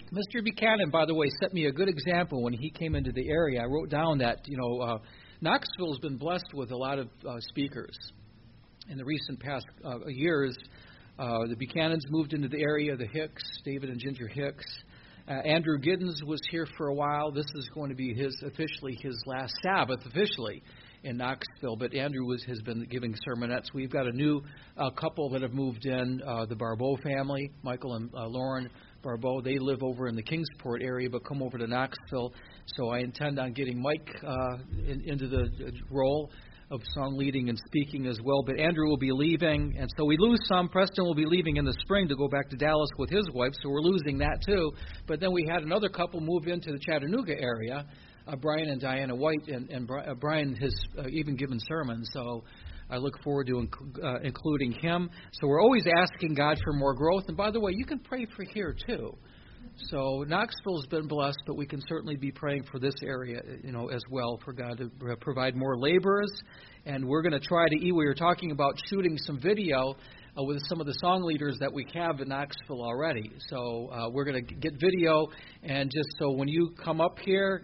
Mr. Buchanan, by the way, set me a good example when he came into the area. I wrote down that, Knoxville has been blessed with a lot of speakers. In the recent past years, the Buchanans moved into the area, the Hicks, David and Ginger Hicks. Andrew Giddens was here for a while. This is going to be officially his last Sabbath officially in Knoxville. But Andrew has been giving sermonettes. We've got a new couple that have moved in, the Barbeau family, Michael and Lauren Barbeau. They live over in the Kingsport area, but come over to Knoxville. So I intend on getting Mike into the role of song leading and speaking as well. But Andrew will be leaving, and so we lose some. Preston will be leaving in the spring to go back to Dallas with his wife, so we're losing that too. But then we had another couple move into the Chattanooga area, Brian and Diana White, and Brian has even given sermons, so I look forward to including him. So we're always asking God for more growth. And by the way, you can pray for here too. So Knoxville's been blessed, but we can certainly be praying for this area, as well, for God to provide more laborers. And we're going to try to. We were talking about shooting some video with some of the song leaders that we have in Knoxville already. So we're going to get video, and just so when you come up here,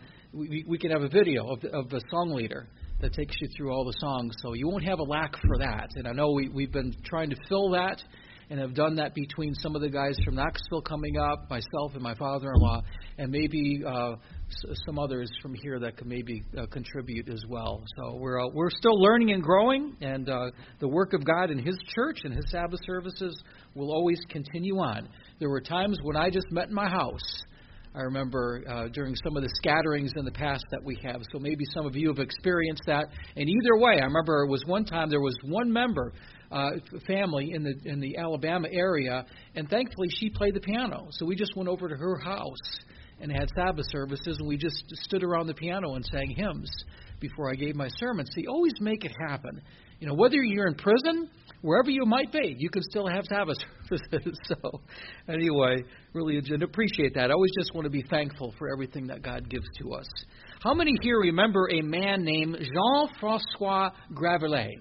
we can have a video of the song leader that takes you through all the songs. So you won't have a lack for that. And I know we've been trying to fill that, and have done that between some of the guys from Knoxville coming up, myself and my father-in-law, and maybe some others from here that can maybe contribute as well. So we're still learning and growing, and the work of God in His church and His Sabbath services will always continue on. There were times when I just met in my house. I remember during some of the scatterings in the past that we have. So maybe some of you have experienced that. And either way, I remember it was one time there was one member family in the Alabama area, and thankfully she played the piano. So we just went over to her house and had Sabbath services, and we just stood around the piano and sang hymns before I gave my sermon. See, always make it happen. Whether you're in prison, wherever you might be, you can still have Sabbath services. So anyway, really appreciate that. I always just want to be thankful for everything that God gives to us. How many here remember a man named Jean-François Gravelet?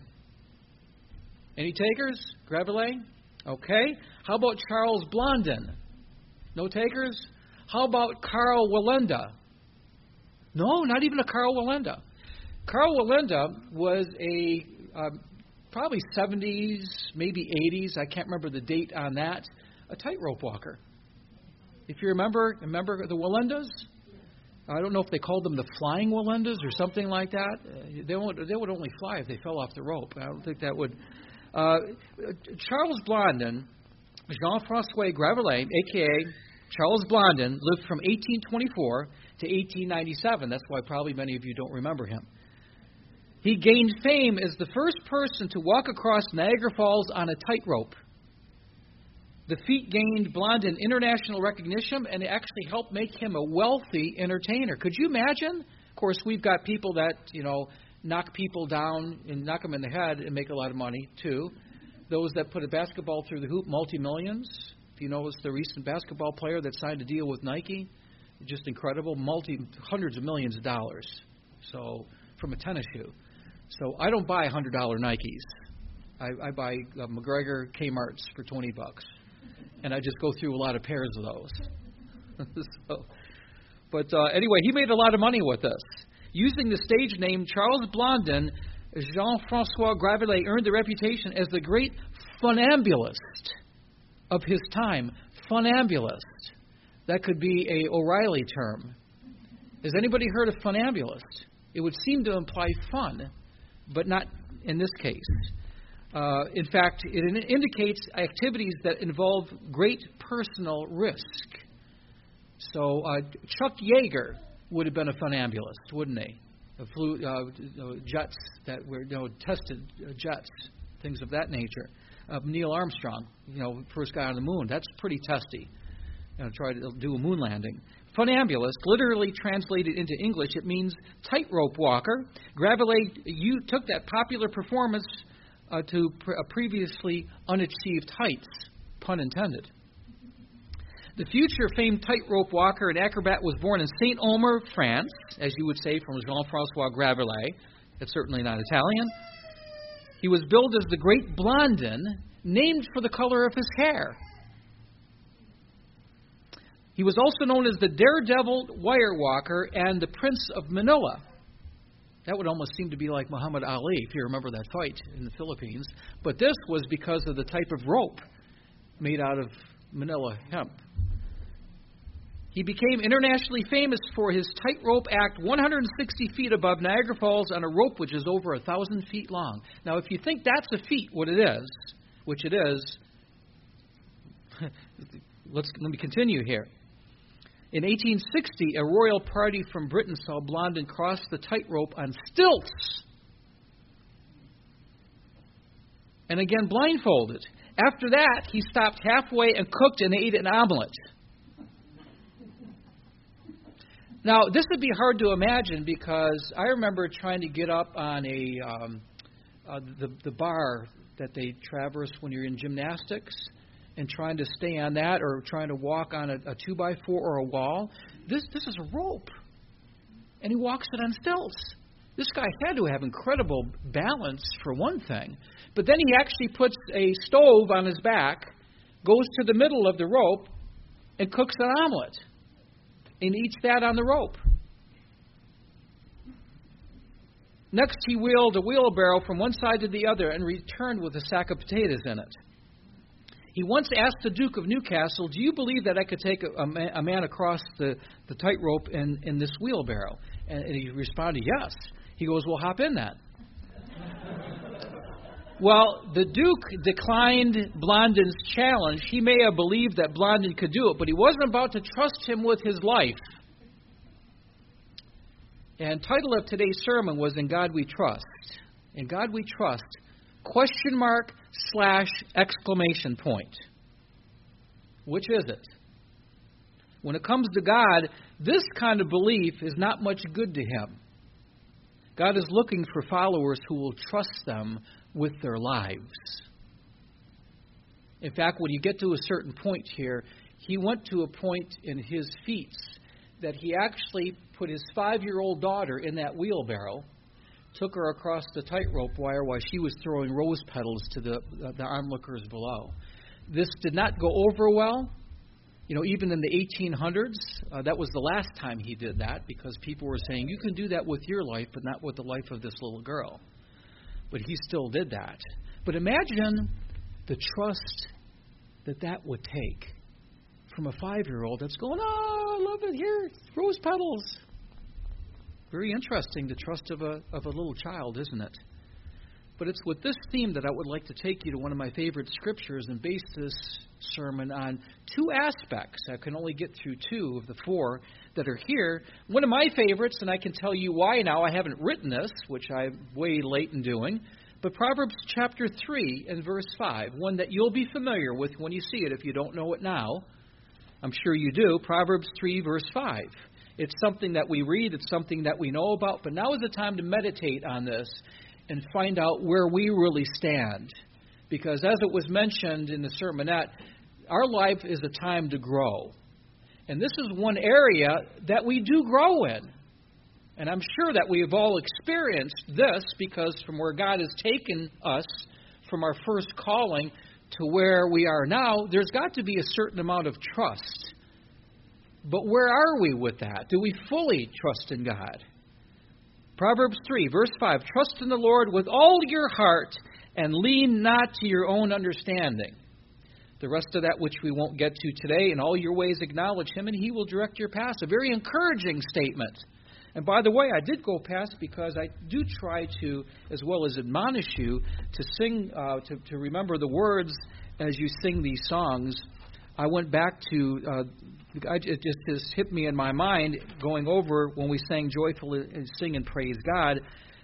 Any takers? Gravelet? Okay. How about Charles Blondin? No takers? How about Carl Wallenda? No, not even a Carl Wallenda. Carl Wallenda was a probably 70s, maybe 80s. I can't remember the date on that. A tightrope walker. If you remember the Wallendas? I don't know if they called them the flying Wallendas or something like that. They would only fly if they fell off the rope. I don't think that would. Charles Blondin, Jean-François Gravelet, a.k.a. Charles Blondin, lived from 1824 to 1897. That's why probably many of you don't remember him. He gained fame as the first person to walk across Niagara Falls on a tightrope. The feat gained Blondin international recognition, and it actually helped make him a wealthy entertainer. Could you imagine? Of course, we've got people that, knock people down and knock them in the head and make a lot of money, too. Those that put a basketball through the hoop, multi-millions. If you notice the recent basketball player that signed a deal with Nike, just incredible, hundreds of millions of dollars. So, from a tennis shoe. So I don't buy $100 Nikes. I buy McGregor Kmart's for $20, and I just go through a lot of pairs of those. But anyway, he made a lot of money with this. Using the stage name Charles Blondin, Jean-François Gravelet earned the reputation as the great funambulist of his time. Funambulist. That could be a O'Reilly term. Has anybody heard of funambulist? It would seem to imply fun, but not in this case. In fact, it indicates activities that involve great personal risk. So Chuck Yeager would have been a funambulist, wouldn't he? Jets that were tested jets, things of that nature. Neil Armstrong, first guy on the moon. That's pretty testy. Try to do a moon landing. Funambulist, literally translated into English, it means tightrope walker. Gravelet took that popular performance to previously unachieved heights, pun intended. The future famed tightrope walker and acrobat was born in Saint-Omer, France, as you would say from Jean-François Gravelet. That's certainly not Italian. He was billed as the Great Blondin, named for the color of his hair. He was also known as the Daredevil Wire Walker and the Prince of Manila. That would almost seem to be like Muhammad Ali, if you remember that fight in the Philippines. But this was because of the type of rope made out of Manila hemp. He became internationally famous for his tightrope act 160 feet above Niagara Falls on a rope which is over 1,000 feet long. Now, if you think that's a feat, what it is, which it is, let me continue here. In 1860, a royal party from Britain saw Blondin cross the tightrope on stilts. And again, blindfolded. After that, he stopped halfway and cooked and ate an omelet. Now, this would be hard to imagine because I remember trying to get up on the bar that they traverse when you're in gymnastics and trying to stay on that or trying to walk on a 2x4 or a wall. This is a rope, and he walks it on stilts. This guy had to have incredible balance for one thing. But then he actually puts a stove on his back, goes to the middle of the rope, and cooks an omelet. And eats that on the rope. Next, he wheeled a wheelbarrow from one side to the other and returned with a sack of potatoes in it. He once asked the Duke of Newcastle, "Do you believe that I could take a man across the tightrope in this wheelbarrow?" And he responded, "Yes." He goes, "Well, hop in that." Well, the Duke declined Blondin's challenge. He may have believed that Blondin could do it, but he wasn't about to trust him with his life. And title of today's sermon was In God We Trust. In God We Trust, question mark / exclamation point. Which is it? When it comes to God, this kind of belief is not much good to him. God is looking for followers who will trust them with their lives. In fact, when you get to a certain point here, he went to a point in his feats that he actually put his 5-year-old daughter in that wheelbarrow, took her across the tightrope wire while she was throwing rose petals to the onlookers below. This did not go over well. You know, even in the 1800s, that was the last time he did that because people were saying, you can do that with your life, but not with the life of this little girl. But he still did that. But imagine the trust that would take from a 5-year-old that's going, "Oh, I love it here, rose petals." Very interesting, the trust of a little child, isn't it? But it's with this theme that I would like to take you to one of my favorite scriptures and base this sermon on 2 aspects. I can only get through 2 of the 4 that are here. One of my favorites, and I can tell you why now. I haven't written this, which I'm way late in doing. But Proverbs chapter 3 and verse 5, one that you'll be familiar with when you see it if you don't know it now. I'm sure you do. Proverbs 3 verse 5. It's something that we read. It's something that we know about. But now is the time to meditate on this and find out where we really stand. Because as it was mentioned in the sermonette, our life is a time to grow. And this is one area that we do grow in. And I'm sure that we have all experienced this because from where God has taken us from our first calling to where we are now, there's got to be a certain amount of trust. But where are we with that? Do we fully trust in God? Proverbs 3, verse 5, trust in the Lord with all your heart and lean not to your own understanding. The rest of that which we won't get to today, in all your ways acknowledge him and he will direct your paths. A very encouraging statement. And by the way, I did go past because I do try to, as well as admonish you, to sing, to remember the words as you sing these songs. I went back to, it just hit me in my mind going over when we sang Joyfully and Sing and Praise God.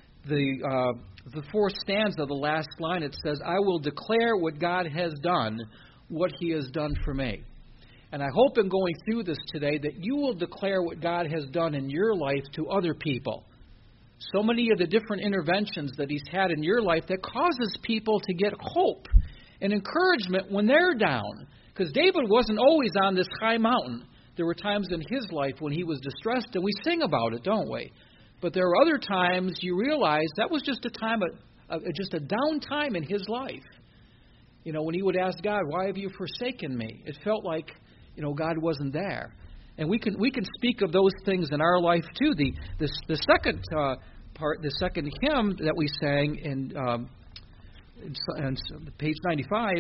The 4th stanza, the last line, it says, I will declare what God has done, what he has done for me. And I hope in going through this today that you will declare what God has done in your life to other people. So many of the different interventions that he's had in your life that causes people to get hope and encouragement when they're down. Because David wasn't always on this high mountain. There were times in his life when he was distressed, and we sing about it, don't we? But there are other times you realize that was just a time, just a down time in his life. You know, when he would ask God, why have you forsaken me? It felt like, God wasn't there. And we can speak of those things in our life too. The second part, the second hymn that we sang in page 95.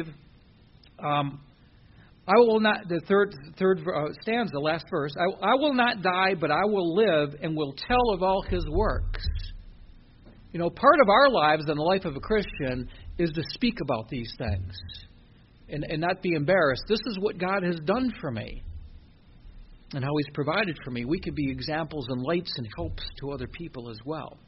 I will not. The third stanza, the last verse. I will not die, but I will live and will tell of all His works. You know, part of our lives and the life of a Christian is to speak about these things and not be embarrassed. This is what God has done for me and how He's provided for me. We could be examples and lights and helps to other people as well.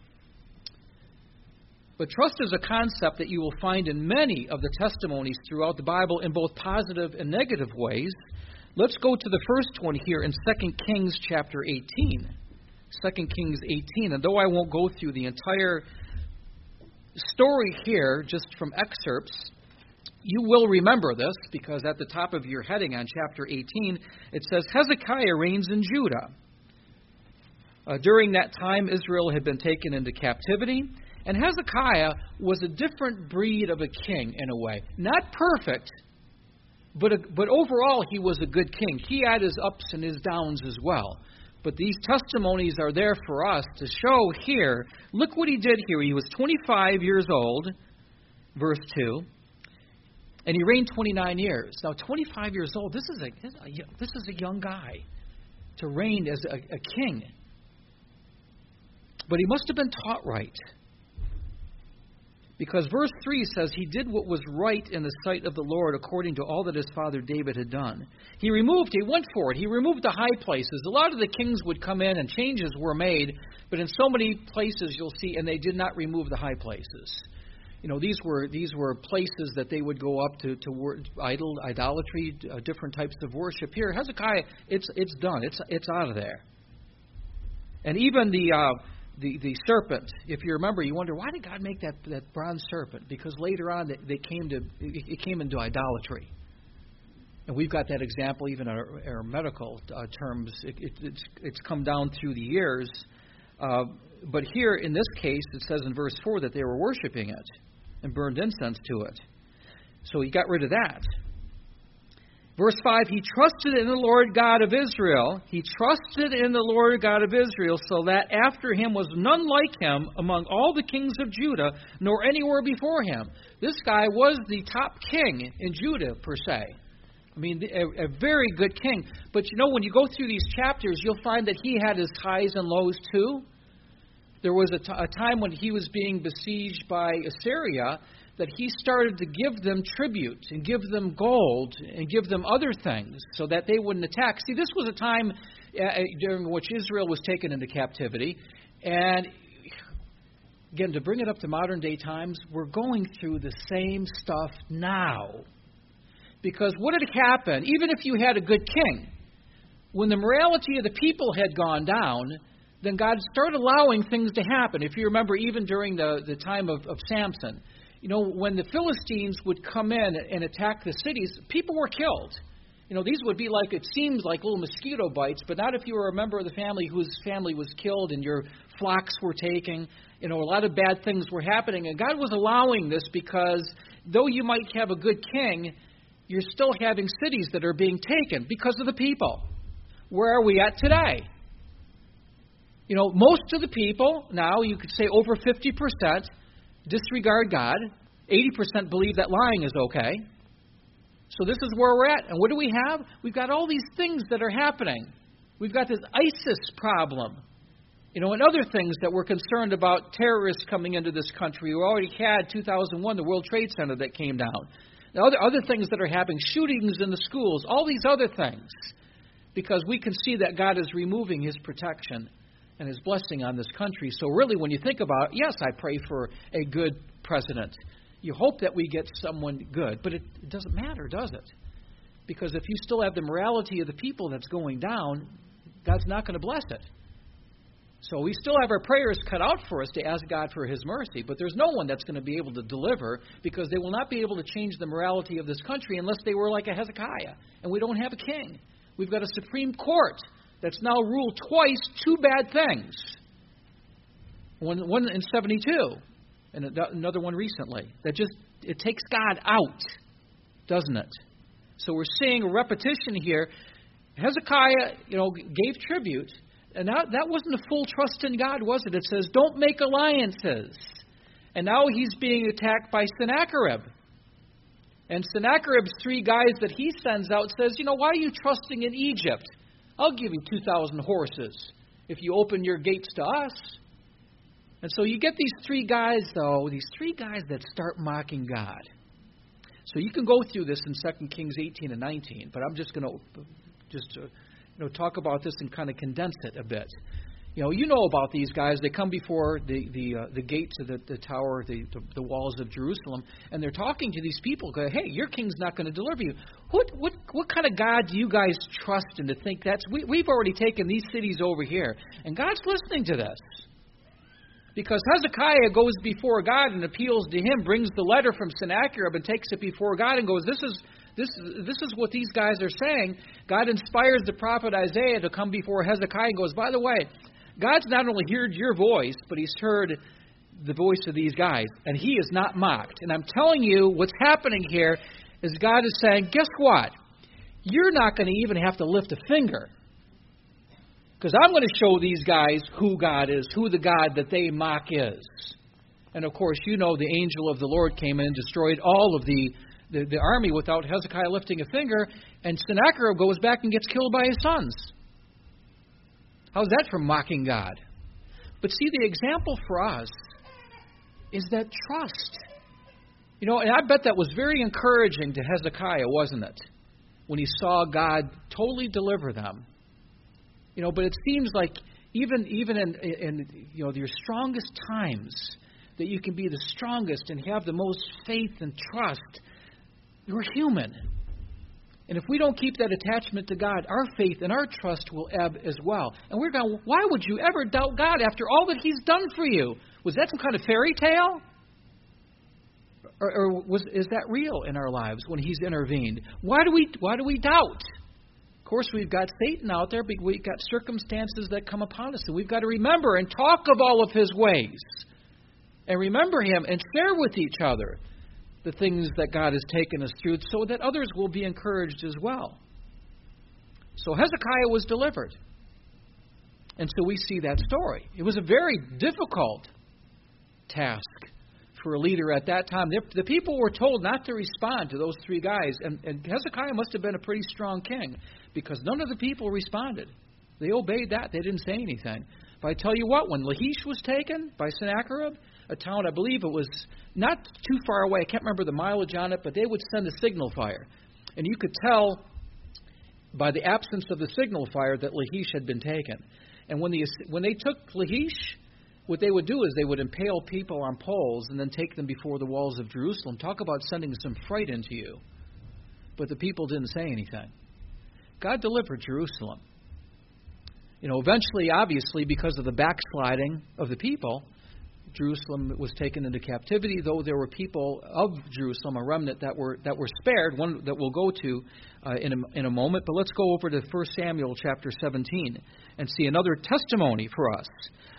But trust is a concept that you will find in many of the testimonies throughout the Bible in both positive and negative ways. Let's go to the first one here in 2 Kings chapter 18. 2 Kings 18. And though I won't go through the entire story here, just from excerpts, you will remember this because at the top of your heading on chapter 18, it says, Hezekiah reigns in Judah. During that time, Israel had been taken into captivity. And Hezekiah was a different breed of a king in a way. Not perfect, but overall he was a good king. He had his ups and his downs as well. But these testimonies are there for us to show here. Look what he did here. He was 25 years old, verse 2, and he reigned 29 years. Now, 25 years old, this is a young guy to reign as a king. But he must have been taught right. Because verse 3 says, he did what was right in the sight of the Lord according to all that his father David had done. He went for it. He removed the high places. A lot of the kings would come in and changes were made, but in so many places you'll see, and they did not remove the high places. You know, these were places that they would go up to idolatry, different types of worship. Here, Hezekiah, it's done. It's out of there. And even the serpent, if you remember, you wonder, why did God make that bronze serpent? Because later on it came into idolatry. And we've got that example even in our medical terms. It's come down through the years. But here in this case, it says in verse 4 that they were worshiping it and burned incense to it. So he got rid of that. Verse 5, he trusted in the Lord God of Israel. He trusted in the Lord God of Israel, so that after him was none like him among all the kings of Judah, nor anywhere before him. This guy was the top king in Judah, per se. I mean, a very good king. But you know, when you go through these chapters, you'll find that he had his highs and lows too. There was a time when he was being besieged by Assyria, that he started to give them tribute and give them gold and give them other things so that they wouldn't attack. See, this was a time during which Israel was taken into captivity. And again, to bring it up to modern day times, we're going through the same stuff now. Because what had happened, even if you had a good king, when the morality of the people had gone down, then God started allowing things to happen. If you remember, even during the time of Samson, you know, when the Philistines would come in and attack the cities, people were killed. You know, these would be like, it seems like little mosquito bites, but not if you were a member of the family whose family was killed and your flocks were taken. You know, a lot of bad things were happening. And God was allowing this because though you might have a good king, you're still having cities that are being taken because of the people. Where are we at today? You know, most of the people now, you could say over 50%, disregard God. 80% believe that lying is okay. So this is where we're at. And what do we have? We've got all these things that are happening. We've got this ISIS problem. You know, and other things that we're concerned about, terrorists coming into this country. We already had 2001, the World Trade Center that came down. Now, other things that are happening, shootings in the schools, all these other things. Because we can see that God is removing His protection and His blessing on this country. So really, when you think about it, yes, I pray for a good president. You hope that we get someone good, but it doesn't matter, does it? Because if you still have the morality of the people that's going down, God's not going to bless it. So we still have our prayers cut out for us to ask God for His mercy, but there's no one that's going to be able to deliver because they will not be able to change the morality of this country unless they were like a Hezekiah. And we don't have a king. We've got a Supreme Court that's now ruled twice two bad things. One in 72 and another one recently. It takes God out, doesn't it? So we're seeing a repetition here. Hezekiah, gave tribute, and that wasn't a full trust in God, was it? It says, don't make alliances. And now he's being attacked by Sennacherib. And Sennacherib's 3 guys that he sends out says, why are you trusting in Egypt? I'll give you 2,000 horses if you open your gates to us. And so you get these 3 guys, though, these 3 guys that start mocking God. So you can go through this in 2 Kings 18 and 19, but I'm just going to talk about this and kind of condense it a bit. You know about these guys. They come before the gate to the tower, the walls of Jerusalem, and they're talking to these people. Go, hey, your king's not going to deliver you. What kind of God do you guys trust in to think we've already taken these cities over here, and God's listening to this. Because Hezekiah goes before God and appeals to him, brings the letter from Sennacherib and takes it before God and goes, this is what these guys are saying. God inspires the prophet Isaiah to come before Hezekiah and goes, by the way, God's not only heard your voice, but he's heard the voice of these guys, and he is not mocked. And I'm telling you, what's happening here is God is saying, guess what? You're not going to even have to lift a finger. Because I'm going to show these guys who God is, who the God that they mock is. And of course, the angel of the Lord came in and destroyed all of the army without Hezekiah lifting a finger, and Sennacherib goes back and gets killed by his sons. How's that for mocking God? But see, the example for us is that trust. And I bet that was very encouraging to Hezekiah, wasn't it? When he saw God totally deliver them. But it seems like even in your strongest times, that you can be the strongest and have the most faith and trust. You're human. And if we don't keep that attachment to God, our faith and our trust will ebb as well. And we're going, why would you ever doubt God after all that he's done for you? Was that some kind of fairy tale? Or is that real in our lives when he's intervened? Why do we doubt? Of course, we've got Satan out there, but we've got circumstances that come upon us. And we've got to remember and talk of all of his ways. And remember him and share with each other the things that God has taken us through so that others will be encouraged as well. So Hezekiah was delivered. And so we see that story. It was a very difficult task for a leader at that time. The people were told not to respond to those 3 guys. And Hezekiah must have been a pretty strong king because none of the people responded. They obeyed that. They didn't say anything. But I tell you what, when Lachish was taken by Sennacherib, a town, I believe it was not too far away. I can't remember the mileage on it, but they would send a signal fire. And you could tell by the absence of the signal fire that Lachish had been taken. And when they took Lachish, what they would do is they would impale people on poles and then take them before the walls of Jerusalem. Talk about sending some fright into you. But the people didn't say anything. God delivered Jerusalem. Eventually, obviously, because of the backsliding of the people, Jerusalem was taken into captivity, though there were people of Jerusalem, a remnant that were spared, one that we'll go to in a moment. But let's go over to 1 Samuel chapter 17 and see another testimony for us.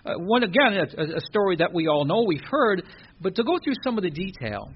A story that we all know, we've heard, but to go through some of the detail.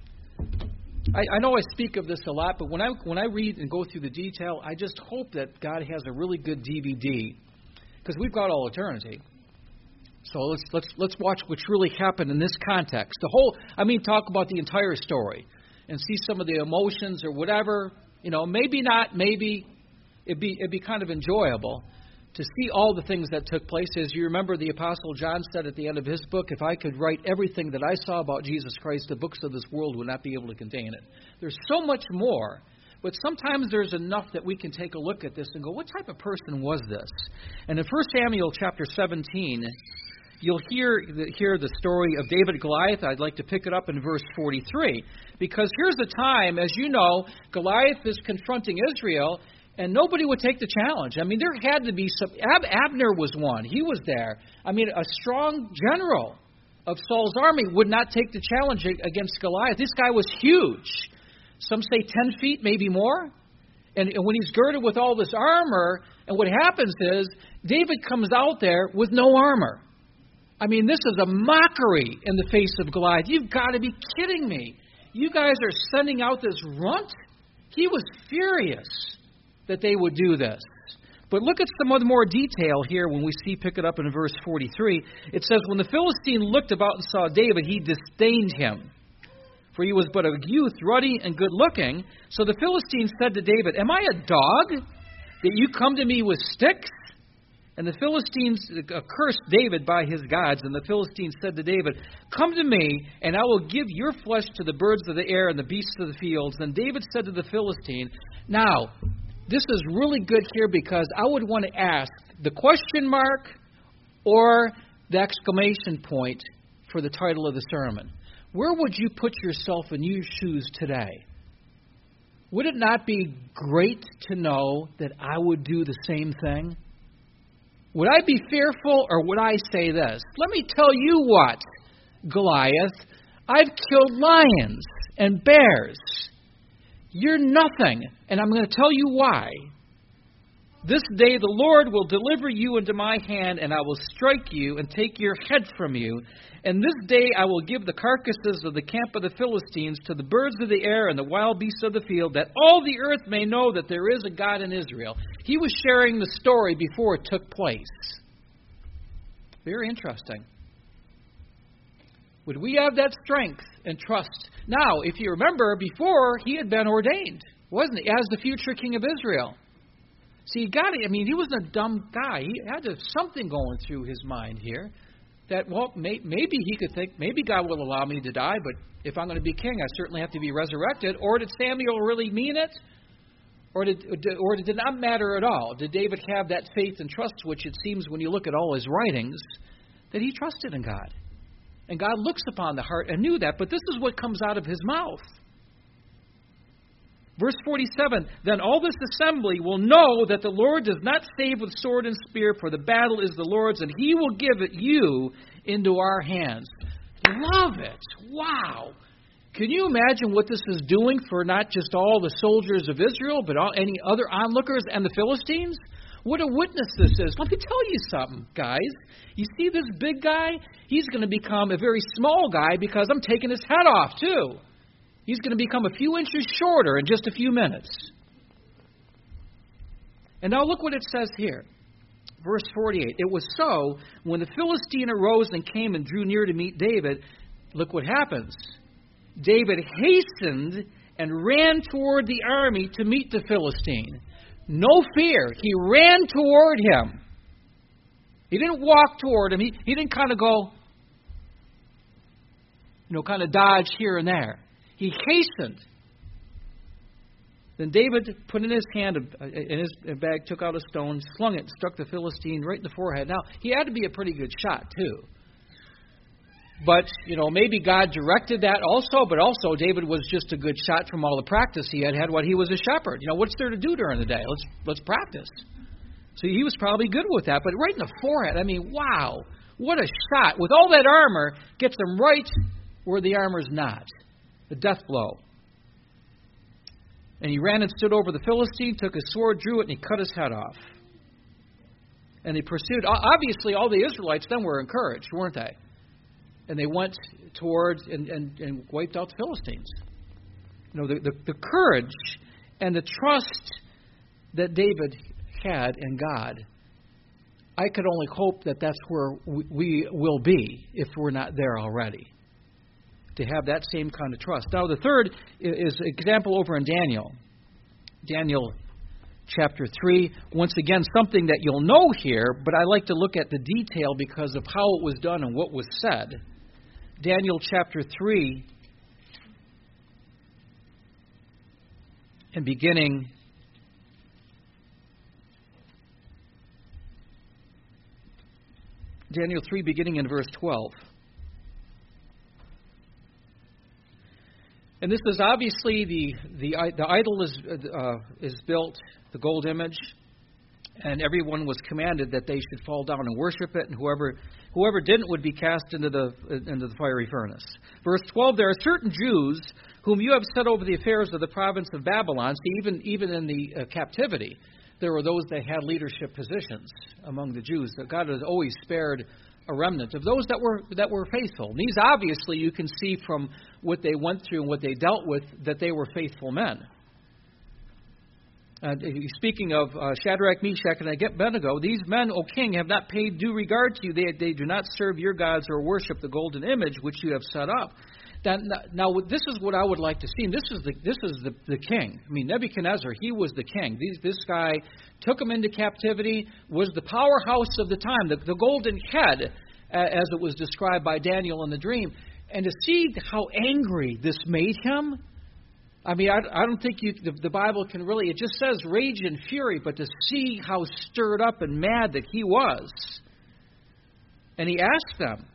I know I speak of this a lot, but when I read and go through the detail, I just hope that God has a really good DVD, because we've got all eternity. So let's watch what's really happened in this context. Talk about the entire story and see some of the emotions or whatever. Maybe not. Maybe it'd be kind of enjoyable to see all the things that took place. As you remember, the Apostle John said at the end of his book, if I could write everything that I saw about Jesus Christ, the books of this world would not be able to contain it. There's so much more. But sometimes there's enough that we can take a look at this and go, what type of person was this? And in 1 Samuel chapter 17, you'll hear the story of David and Goliath. I'd like to pick it up in verse 43. Because here's the time, as you know, Goliath is confronting Israel, and nobody would take the challenge. There had to be some... Abner was one. He was there. A strong general of Saul's army would not take the challenge against Goliath. This guy was huge. Some say 10 feet, maybe more. And when he's girded with all this armor, and what happens is, David comes out there with no armor. This is a mockery in the face of Goliath. You've got to be kidding me. You guys are sending out this runt? He was furious that they would do this. But look at some other more detail here when we pick it up in verse 43. It says, when the Philistine looked about and saw David, he disdained him, for he was but a youth, ruddy and good-looking. So the Philistine said to David, am I a dog that you come to me with sticks? And the Philistines cursed David by his gods. And the Philistines said to David, come to me, and I will give your flesh to the birds of the air and the beasts of the fields. And David said to the Philistine, now, this is really good here because I would want to ask the question mark or the exclamation point for the title of the sermon. Where would you put yourself in your shoes today? Would it not be great to know that I would do the same thing? Would I be fearful, or would I say this? Let me tell you what, Goliath, I've killed lions and bears. You're nothing, and I'm going to tell you why. This day the Lord will deliver you into my hand, and I will strike you and take your head from you. And this day I will give the carcasses of the camp of the Philistines to the birds of the air and the wild beasts of the field, that all the earth may know that there is a God in Israel. He was sharing the story before it took place. Very interesting. Would we have that strength and trust? Now, if you remember, before he had been ordained, wasn't he, as the future king of Israel? See, he wasn't a dumb guy. He had to have something going through his mind here. That, maybe he could think, maybe God will allow me to die, but if I'm going to be king, I certainly have to be resurrected. Or did Samuel really mean it? Or did it not matter at all? Did David have that faith and trust, which it seems when you look at all his writings, that he trusted in God? And God looks upon the heart and knew that, but this is what comes out of his mouth. Verse 47, then all this assembly will know that the Lord does not save with sword and spear, for the battle is the Lord's, and he will give it you into our hands. Love it. Wow. Can you imagine what this is doing for not just all the soldiers of Israel, but any other onlookers and the Philistines? What a witness this is. Let me tell you something, guys. You see this big guy? He's going to become a very small guy because I'm taking his head off, too. He's going to become a few inches shorter in just a few minutes. And now look what it says here. Verse 48. It was so, when the Philistine arose and came and drew near to meet David, look what happens. David hastened and ran toward the army to meet the Philistine. No fear. He ran toward him. He didn't walk toward him. He didn't kind of go, kind of dodge here and there. He hastened. Then David put in his hand, in his bag, took out a stone, slung it, and struck the Philistine right in the forehead. Now, he had to be a pretty good shot, too. But, maybe God directed that also, but also David was just a good shot from all the practice he had while he was a shepherd. What's there to do during the day? Let's practice. So he was probably good with that, but right in the forehead, wow, what a shot. With all that armor, gets him right where the armor's not. The death blow. And he ran and stood over the Philistine, took his sword, drew it, and he cut his head off. And they pursued. Obviously, all the Israelites then were encouraged, weren't they? And they went towards and wiped out the Philistines. The courage and the trust that David had in God, I could only hope that that's where we will be if we're not there already. To have that same kind of trust. Now, the third is example over in Daniel. Daniel chapter 3. Once again, something that you'll know here, but I like to look at the detail because of how it was done and what was said. Daniel chapter 3, and beginning Daniel 3, beginning in verse 12. And this is obviously the idol is built, the gold image, and everyone was commanded that they should fall down and worship it, and whoever didn't would be cast into the fiery furnace. Verse 12: There are certain Jews whom you have set over the affairs of the province of Babylon. See, even in the captivity, there were those that had leadership positions among the Jews. That God has always spared a remnant of those that were faithful. And these, obviously, you can see from what they went through and what they dealt with, that they were faithful men. Speaking of Shadrach, Meshach, and Abednego, these men, O king, have not paid due regard to you. They do not serve your gods or worship the golden image which you have set up. Now, this is what I would like to see. And this is the king. I mean, Nebuchadnezzar, he was the king. This guy took him into captivity, was the powerhouse of the time, the golden head, as it was described by Daniel in the dream. And to see how angry this made him, I mean, I don't think the Bible can really, it just says rage and fury, but to see how stirred up and mad that he was. And he asked them,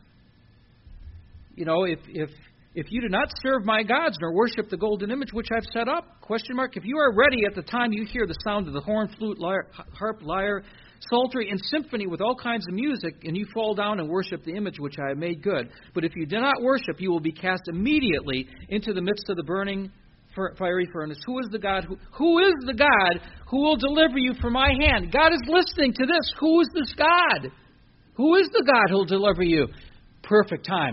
if you do not serve my gods nor worship the golden image which I've set up, ? If you are ready at the time you hear the sound of the horn, flute, harp, lyre, psaltery, and symphony with all kinds of music, and you fall down and worship the image which I have made good. But if you do not worship, you will be cast immediately into the midst of the burning fiery furnace. Who is the God who will deliver you from my hand? God is listening to this. Who is this God? Who is the God who will deliver you? Perfect time.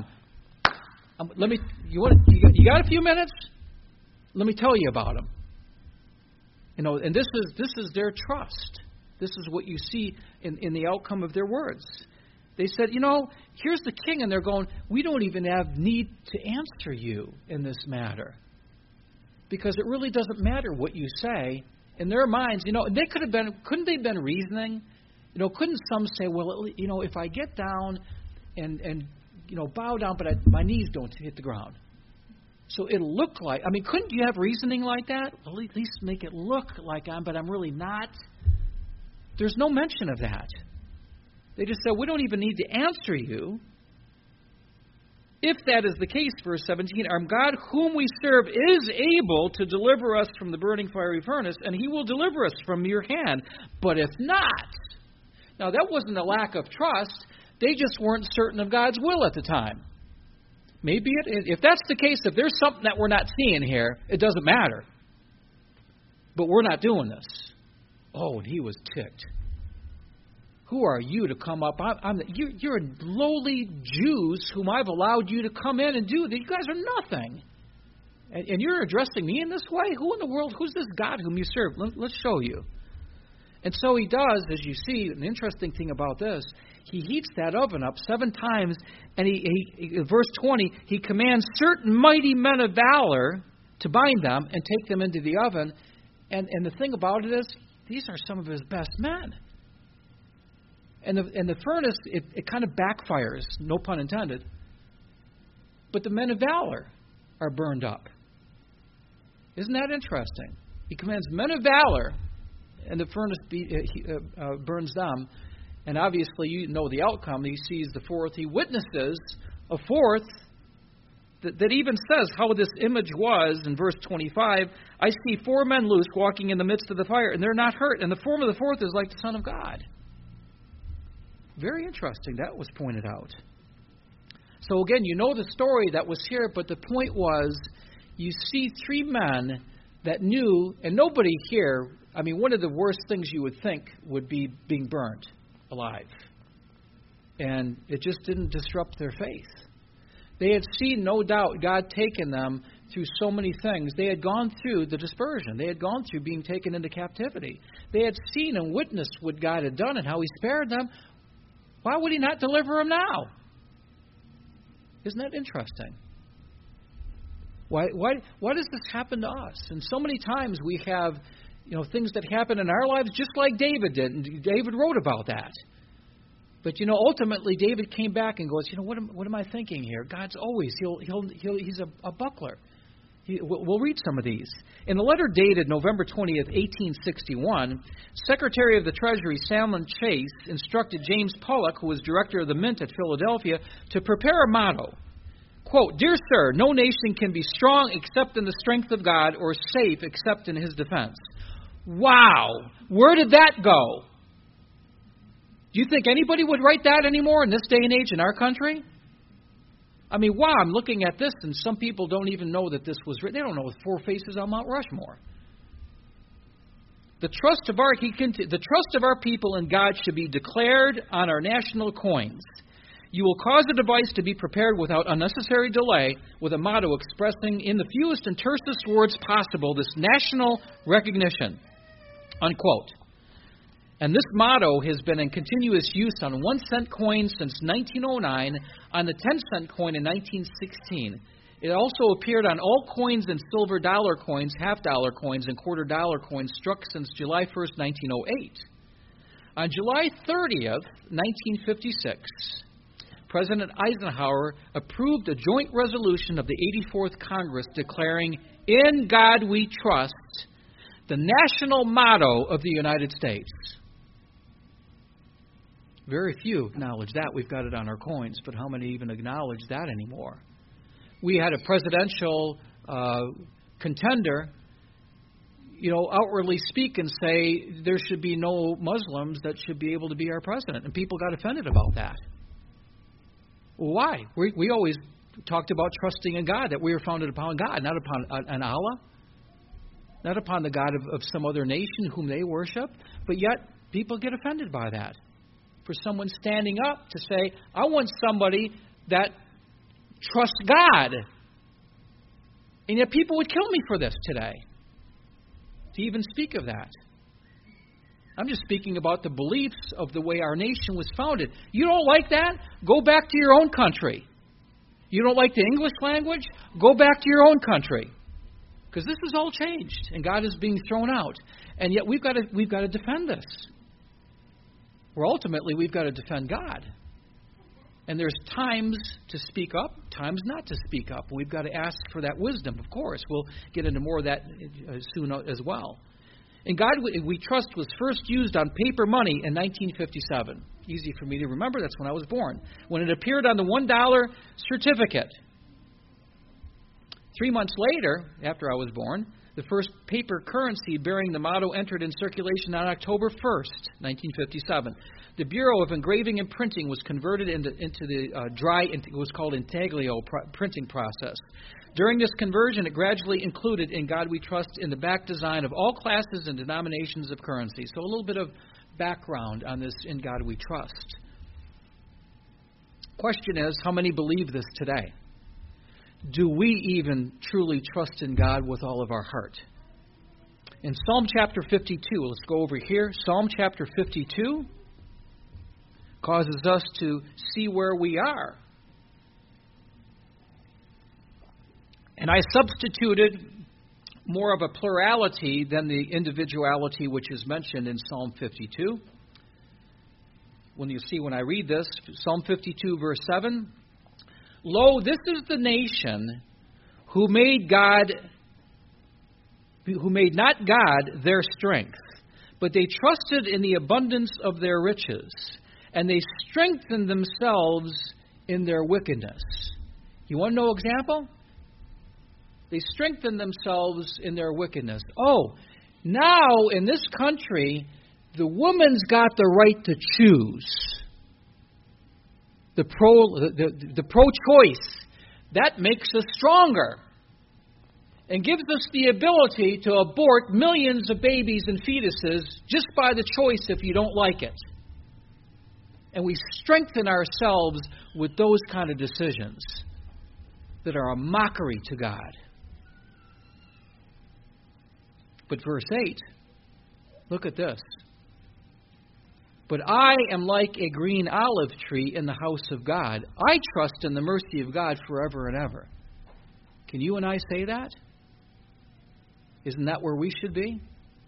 You got a few minutes? Let me tell you about him. And this is their trust. This is what you see in the outcome of their words. They said, here's the king, and they're going, we don't even have need to answer you in this matter. Because it really doesn't matter what you say. In their minds, they couldn't they have been reasoning? Couldn't some say, well, if I get down and bow down, but my knees don't hit the ground. So it'll look like, couldn't you have reasoning like that? Well, at least make it look like but I'm really not. There's no mention of that. They just said, we don't even need to answer you. If that is the case, verse 17, our God whom we serve is able to deliver us from the burning fiery furnace, and he will deliver us from your hand. But if not, now that wasn't a lack of trust. They just weren't certain of God's will at the time. Maybe if that's the case, if there's something that we're not seeing here, it doesn't matter. But we're not doing this. Oh, and he was ticked. Who are you to come up? You're lowly Jews whom I've allowed you to come in and do. You guys are nothing. And you're addressing me in this way? Who in the world? Who's this God whom you serve? Let's show you. And so he does, as you see, an interesting thing about this, he heats that oven up 7 times, and he verse 20, he commands certain mighty men of valor to bind them and take them into the oven. And the thing about it is, these are some of his best men. And the furnace, it kind of backfires, no pun intended. But the men of valor are burned up. Isn't that interesting? He commands men of valor, and the furnace burns them. And obviously, you know the outcome. He sees the fourth. He witnesses a fourth that even says how this image was in verse 25. I see 4 men loose walking in the midst of the fire, and they're not hurt. And the form of the fourth is like the Son of God. Very interesting. That was pointed out. So again, you know the story that was here, but the point was you see 3 men that knew, and nobody here, one of the worst things you would think would be being burned alive. And it just didn't disrupt their faith. They had seen, no doubt, God taking them through so many things. They had gone through the dispersion. They had gone through being taken into captivity. They had seen and witnessed what God had done and how he spared them. Why would he not deliver them now? Isn't that interesting? Why does this happen to us? And so many times we have things that happen in our lives just like David did. And David wrote about that. But ultimately David came back and goes, what am I thinking here? God's always he's a buckler. We'll read some of these. In a letter dated November 20th, 1861, Secretary of the Treasury Salmon Chase instructed James Pollock, who was director of the Mint at Philadelphia, to prepare a motto. Quote, "Dear sir, no nation can be strong except in the strength of God or safe except in his defense." Wow! Where did that go? Do you think anybody would write that anymore in this day and age in our country? Wow, I'm looking at this, and some people don't even know that this was written. They don't know the 4 faces on Mount Rushmore. The trust of our people in God should be declared on our national coins. You will cause a device to be prepared without unnecessary delay, with a motto expressing in the fewest and tersest words possible this national recognition. unquote. And this motto has been in continuous use on 1 cent coins since 1909, on the 10 cent coin in 1916. It also appeared on all coins and silver dollar coins, half-dollar coins, and quarter-dollar coins struck since July 1st, 1908. On July 30th, 1956, President Eisenhower approved a joint resolution of the 84th Congress declaring, "In God We Trust," the national motto of the United States. Very few acknowledge that. We've got it on our coins, but how many even acknowledge that anymore? We had a presidential contender, outwardly speak and say there should be no Muslims that should be able to be our president. And people got offended about that. Well, why? We always talked about trusting in God, that we were founded upon God, not upon an Allah, not upon the God of some other nation whom they worship. But yet, people get offended by that. For someone standing up to say, I want somebody that trusts God. And yet people would kill me for this today, to even speak of that. I'm just speaking about the beliefs of the way our nation was founded. You don't like that? Go back to your own country. You don't like the English language? Go back to your own country. Because this has all changed, and God is being thrown out. And yet we've got to defend this. Where ultimately we've got to defend God. And there's times to speak up, times not to speak up. We've got to ask for that wisdom, of course. We'll get into more of that soon as well. And God We Trust was first used on paper money in 1957. Easy for me to remember. That's when I was born. When it appeared on the $1 certificate. 3 months later, after I was born, the first paper currency bearing the motto entered in circulation on October 1st, 1957. The Bureau of Engraving and Printing was converted into the it was called intaglio printing process. During this conversion, it gradually included In God We Trust in the back design of all classes and denominations of currency. So a little bit of background on this In God We Trust. Question is, how many believe this today? Do we even truly trust in God with all of our heart? In Psalm chapter 52, let's go over here. Psalm chapter 52 causes us to see where we are. And I substituted more of a plurality than the individuality which is mentioned in Psalm 52. When I read this, Psalm 52, verse 7, Lo, this is the nation who made not God their strength, but they trusted in the abundance of their riches, and they strengthened themselves in their wickedness. You want to know an example? They strengthened themselves in their wickedness. Oh, now in this country, the woman's got the right to choose. The pro-choice, that makes us stronger and gives us the ability to abort millions of babies and fetuses just by the choice if you don't like it. And we strengthen ourselves with those kind of decisions that are a mockery to God. But verse 8, look at this. But I am like a green olive tree in the house of God. I trust in the mercy of God forever and ever. Can you and I say that? Isn't that where we should be?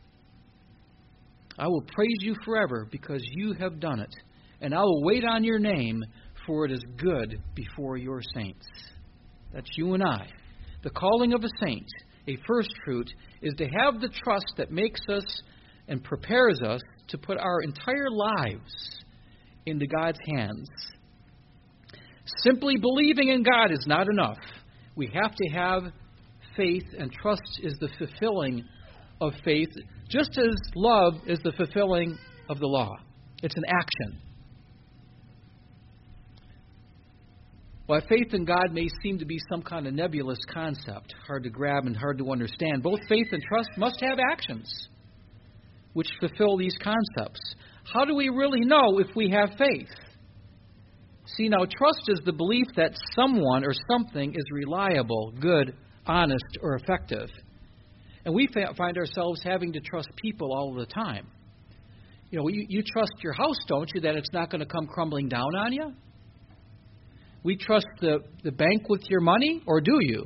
I will praise you forever because you have done it. And I will wait on your name, for it is good before your saints. That's you and I. The calling of a saint, a first fruit, is to have the trust that makes us and prepares us to put our entire lives into God's hands. Simply believing in God is not enough. We have to have faith, and trust is the fulfilling of faith, just as love is the fulfilling of the law. It's an action. While faith in God may seem to be some kind of nebulous concept, hard to grab and hard to understand, both faith and trust must have actions which fulfill these concepts. How do we really know if we have faith? See, now, trust is the belief that someone or something is reliable, good, honest, or effective. And we find ourselves having to trust people all the time. You know, you trust your house, don't you, that it's not going to come crumbling down on you? We trust the bank with your money, or do you?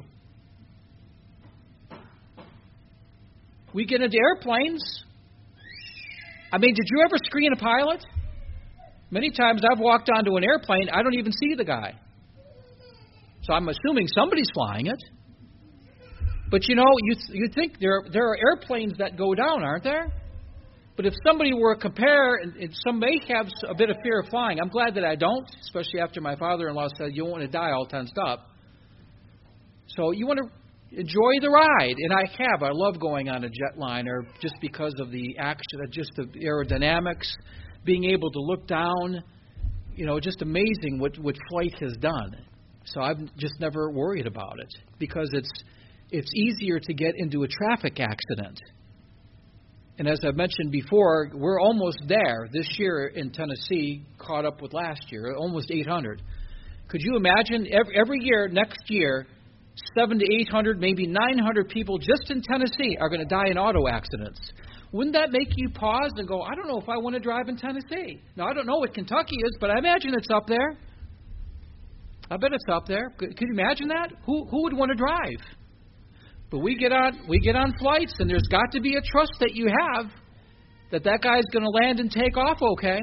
We get into airplanes. I mean, did you ever screen a pilot? Many times I've walked onto an airplane, I don't even see the guy. So I'm assuming somebody's flying it. But you know, you think there are airplanes that go down, aren't there? But if somebody were to compare, and some may have a bit of fear of flying. I'm glad that I don't, especially after my father-in-law said you don't want to die all tensed up. So you want to enjoy the ride, and I have. I love going on a jetliner just because of the action, just the aerodynamics, being able to look down. You know, just amazing what flight has done. So I've just never worried about it because it's easier to get into a traffic accident. And as I've mentioned before, we're almost there this year in Tennessee, caught up with last year, almost 800. Could you imagine every year, next year, 700 to 800, maybe 900 people just in Tennessee are going to die in auto accidents? Wouldn't that make you pause and go, I don't know if I want to drive in Tennessee? Now, I don't know what Kentucky is, but I imagine it's up there. I bet it's up there. Could you imagine that? Who would want to drive? But we get on flights, and there's got to be a trust that you have that guy's going to land and take off okay.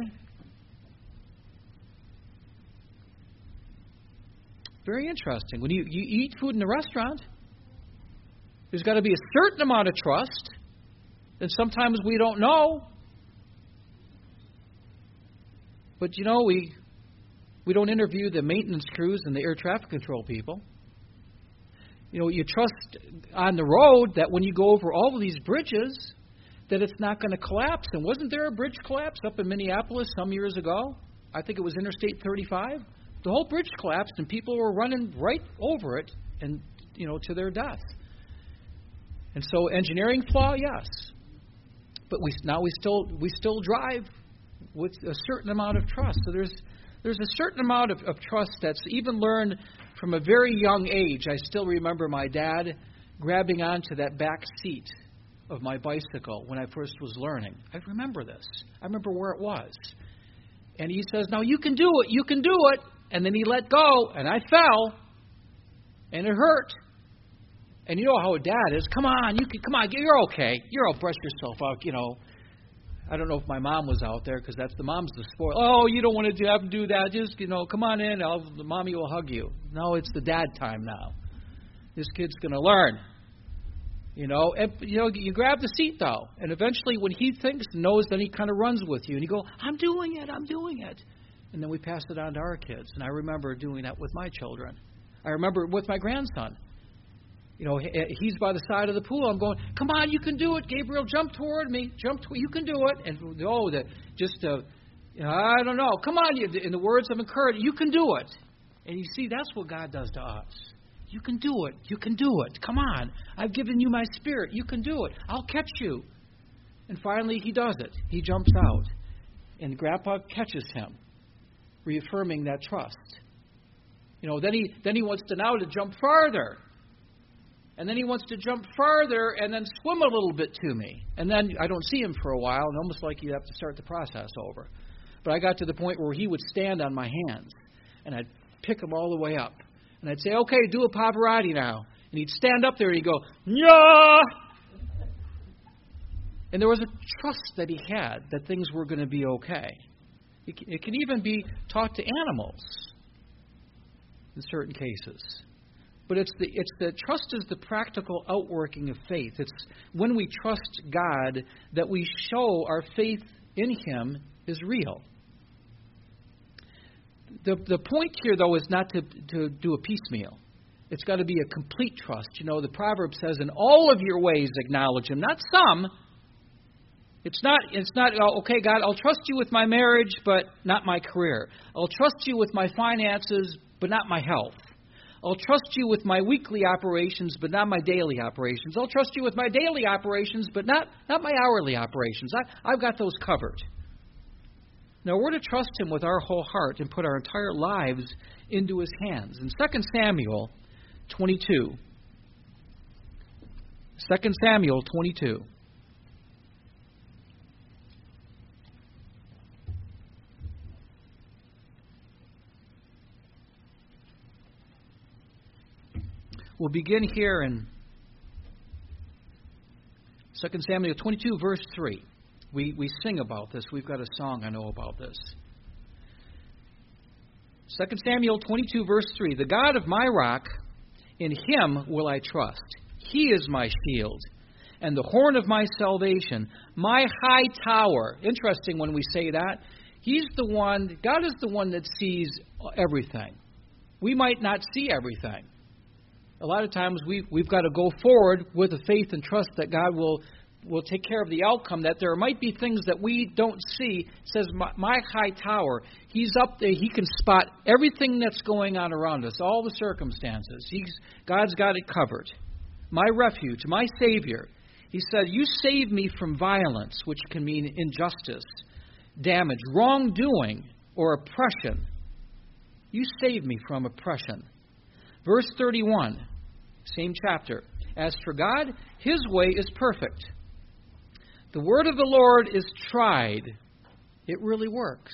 Very interesting. When you eat food in a restaurant, there's got to be a certain amount of trust, and sometimes we don't know. But you know, we don't interview the maintenance crews and the air traffic control people. You know, you trust on the road that when you go over all of these bridges, that it's not going to collapse. And wasn't there a bridge collapse up in Minneapolis some years ago? I think it was Interstate 35. The whole bridge collapsed, and people were running right over it, and you know, to their death. And so, engineering flaw, yes, but we still drive with a certain amount of trust. So there's a certain amount of trust that's even learned from a very young age. I still remember my dad grabbing onto that back seat of my bicycle when I first was learning. I remember this. I remember where it was. And he says, now you can do it, you can do it. And then he let go, and I fell, and it hurt. And you know how a dad is. Come on, you're okay. Brush yourself out, you know. I don't know if my mom was out there, because the mom's the spoil. Oh, you don't want to do that. Just, you know, come on in. The mommy will hug you. No, it's the dad time now. This kid's going to learn. You know, and, you know, you grab the seat, though. And eventually when he thinks, knows, then he kind of runs with you. And you go, I'm doing it. And then we pass it on to our kids. And I remember doing that with my children. I remember it with my grandson. You know, he's by the side of the pool. I'm going, come on, you can do it, Gabriel. Jump toward me. You can do it. And I don't know. Come on, in the words of encouragement, you can do it. And you see, that's what God does to us. You can do it. You can do it. Come on. I've given you my spirit. You can do it. I'll catch you. And finally, he does it. He jumps out. And Grandpa catches him, reaffirming that trust. You know, then he wants to jump farther. And then he wants to jump farther and then swim a little bit to me. And then I don't see him for a while, and almost like you have to start the process over. But I got to the point where he would stand on my hands, and I'd pick him all the way up. And I'd say, okay, do a Pavarotti now. And he'd stand up there and he'd go, yeah! And there was a trust that he had that things were going to be okay. It can even be taught to animals in certain cases. But it's the trust is the practical outworking of faith. It's when we trust God that we show our faith in Him is real. The point here, though, is not to do a piecemeal. It's got to be a complete trust. You know, the proverb says, in all of your ways acknowledge Him, not some. It's not, okay, God, I'll trust you with my marriage, but not my career. I'll trust you with my finances, but not my health. I'll trust you with my weekly operations, but not my daily operations. I'll trust you with my daily operations, but not my hourly operations. I've got those covered. Now, we're to trust Him with our whole heart and put our entire lives into His hands. In 2 Samuel 22, 2 Samuel 22. We'll begin here in 2 Samuel 22, verse 3. We sing about this. We've got a song I know about this. 2 Samuel 22, verse 3. The God of my rock, in him will I trust. He is my shield and the horn of my salvation, my high tower. Interesting when we say that. He's the one, God is the one that sees everything. We might not see everything. A lot of times we've got to go forward with a faith and trust that God will take care of the outcome, that there might be things that we don't see. It says, my high tower, he's up there, he can spot everything that's going on around us, all the circumstances. God's got it covered. My refuge, my Savior. He said, you save me from violence, which can mean injustice, damage, wrongdoing, or oppression. You save me from oppression. Verse 31, same chapter. As for God, his way is perfect. The word of the Lord is tried. It really works.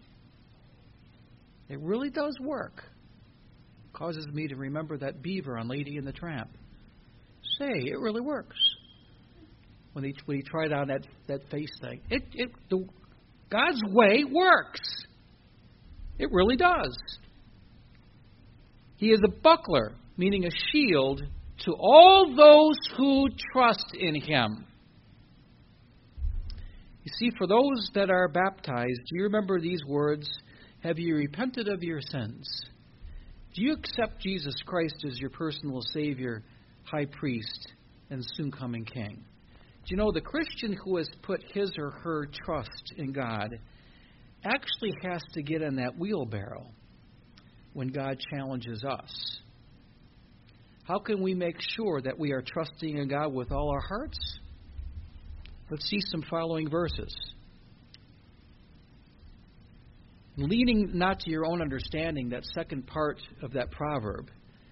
It really does work. Causes me to remember that beaver on Lady and the Tramp. Say, it really works. When he tried on that face thing. God's way works. It really does. He is a buckler, meaning a shield, to all those who trust in him. You see, for those that are baptized, do you remember these words? Have you repented of your sins? Do you accept Jesus Christ as your personal Savior, High Priest, and soon-coming King? Do you know the Christian who has put his or her trust in God actually has to get in that wheelbarrow when God challenges us? How can we make sure that we are trusting in God with all our hearts? Let's see some following verses. Leaning not to your own understanding, that second part of that proverb.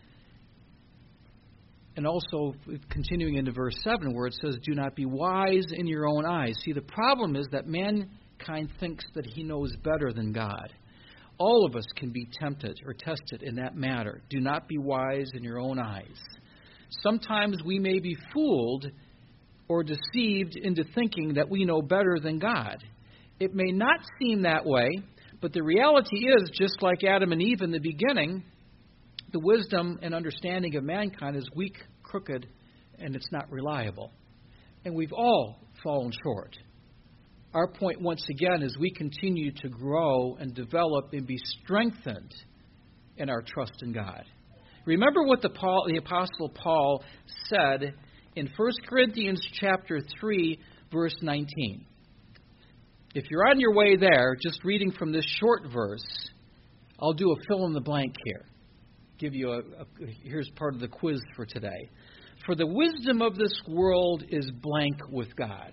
And also continuing into verse 7 where it says, do not be wise in your own eyes. See, the problem is that mankind thinks that he knows better than God. All of us can be tempted or tested in that matter. Do not be wise in your own eyes. Sometimes we may be fooled or deceived into thinking that we know better than God. It may not seem that way, but the reality is, just like Adam and Eve in the beginning, the wisdom and understanding of mankind is weak, crooked, and it's not reliable. And we've all fallen short. Our point, once again, is we continue to grow and develop and be strengthened in our trust in God. Remember what the Apostle Paul said in 1 Corinthians chapter 3, verse 19. If you're on your way there, just reading from this short verse, I'll do a fill-in-the-blank here. Give you here's part of the quiz for today. For the wisdom of this world is blank with God.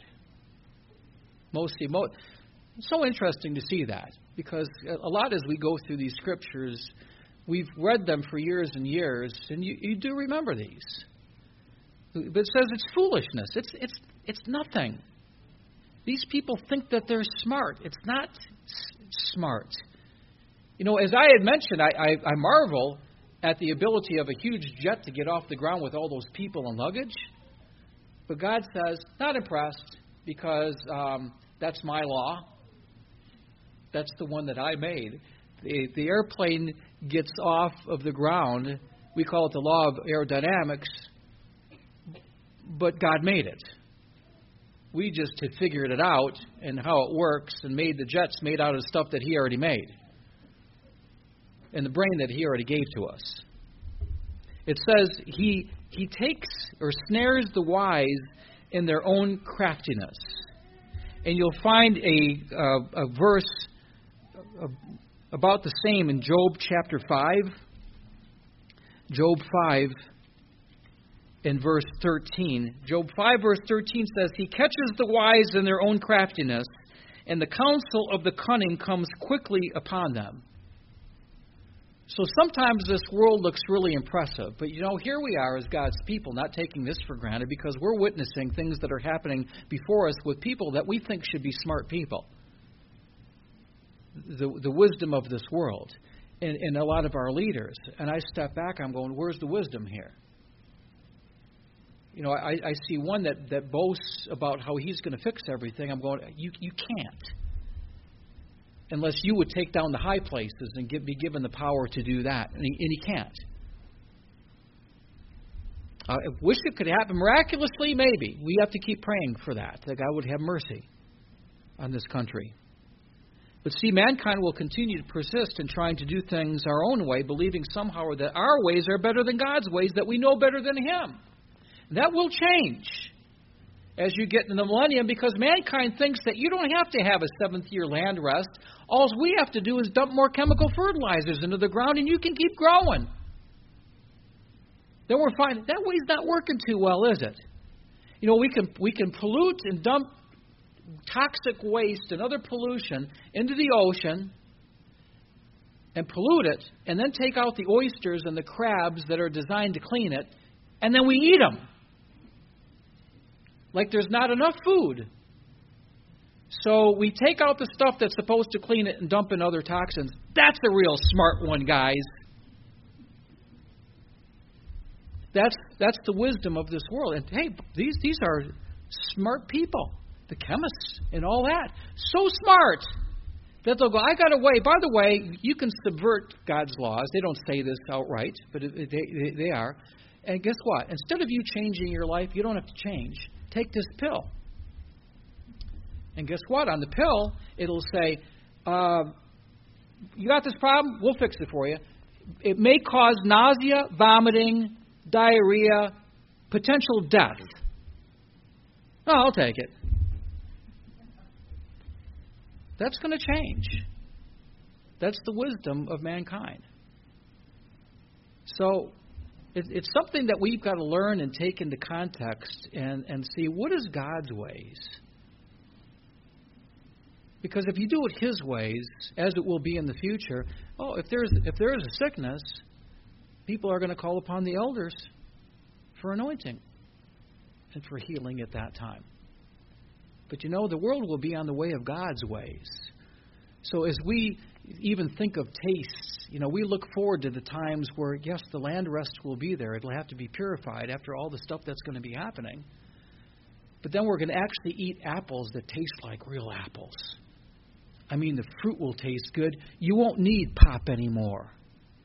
It's so interesting to see that, because a lot as we go through these scriptures, we've read them for years and years, and you do remember these. But it says it's foolishness. It's nothing. These people think that they're smart. It's not smart. You know, as I had mentioned, I marvel at the ability of a huge jet to get off the ground with all those people and luggage. But God says, not impressed, because that's my law. That's the one that I made. The airplane gets off of the ground. We call it the law of aerodynamics. But God made it. We just had figured it out and how it works and made the jets made out of stuff that He already made. And the brain that He already gave to us. It says He takes or snares the wise in their own craftiness. And you'll find a verse about the same in Job chapter 5. Job 5 in verse 13. Job 5 verse 13 says, He catches the wise in their own craftiness, and the counsel of the cunning comes quickly upon them. So sometimes this world looks really impressive, but here we are as God's people not taking this for granted because we're witnessing things that are happening before us with people that we think should be smart people. The wisdom of this world and a lot of our leaders. And I step back, I'm going, where's the wisdom here? I see one that boasts about how he's going to fix everything. I'm going, you can't. Unless you would take down the high places and be given the power to do that. And he can't. I wish it could happen miraculously, maybe. We have to keep praying for that God would have mercy on this country. But see, mankind will continue to persist in trying to do things our own way, believing somehow that our ways are better than God's ways, that we know better than Him. That will change as you get into the millennium, because mankind thinks that you don't have to have a seventh-year land rest. All we have to do is dump more chemical fertilizers into the ground, and you can keep growing. Then we're finding that way's not working too well, is it? We can pollute and dump toxic waste and other pollution into the ocean and pollute it, and then take out the oysters and the crabs that are designed to clean it, and then we eat them. Like there's not enough food. So we take out the stuff that's supposed to clean it and dump in other toxins. That's the real smart one, guys. That's the wisdom of this world. And hey, these are smart people. The chemists and all that. So smart that they'll go, I got a way. By the way, you can subvert God's laws. They don't say this outright, but they are. And guess what? Instead of you changing your life, you don't have to change. Take this pill. And guess what? On the pill, it'll say, you got this problem? We'll fix it for you. It may cause nausea, vomiting, diarrhea, potential death. Oh, I'll take it. That's going to change. That's the wisdom of mankind. So it's something that we've got to learn and take into context and see what is God's ways. Because if you do it His ways, as it will be in the future, if there is a sickness, people are going to call upon the elders for anointing and for healing at that time. But the world will be on the way of God's ways. So as we even think of tastes, we look forward to the times where, yes, the land rest will be there. It'll have to be purified after all the stuff that's going to be happening. But then we're going to actually eat apples that taste like real apples. I mean, the fruit will taste good. You won't need pop anymore.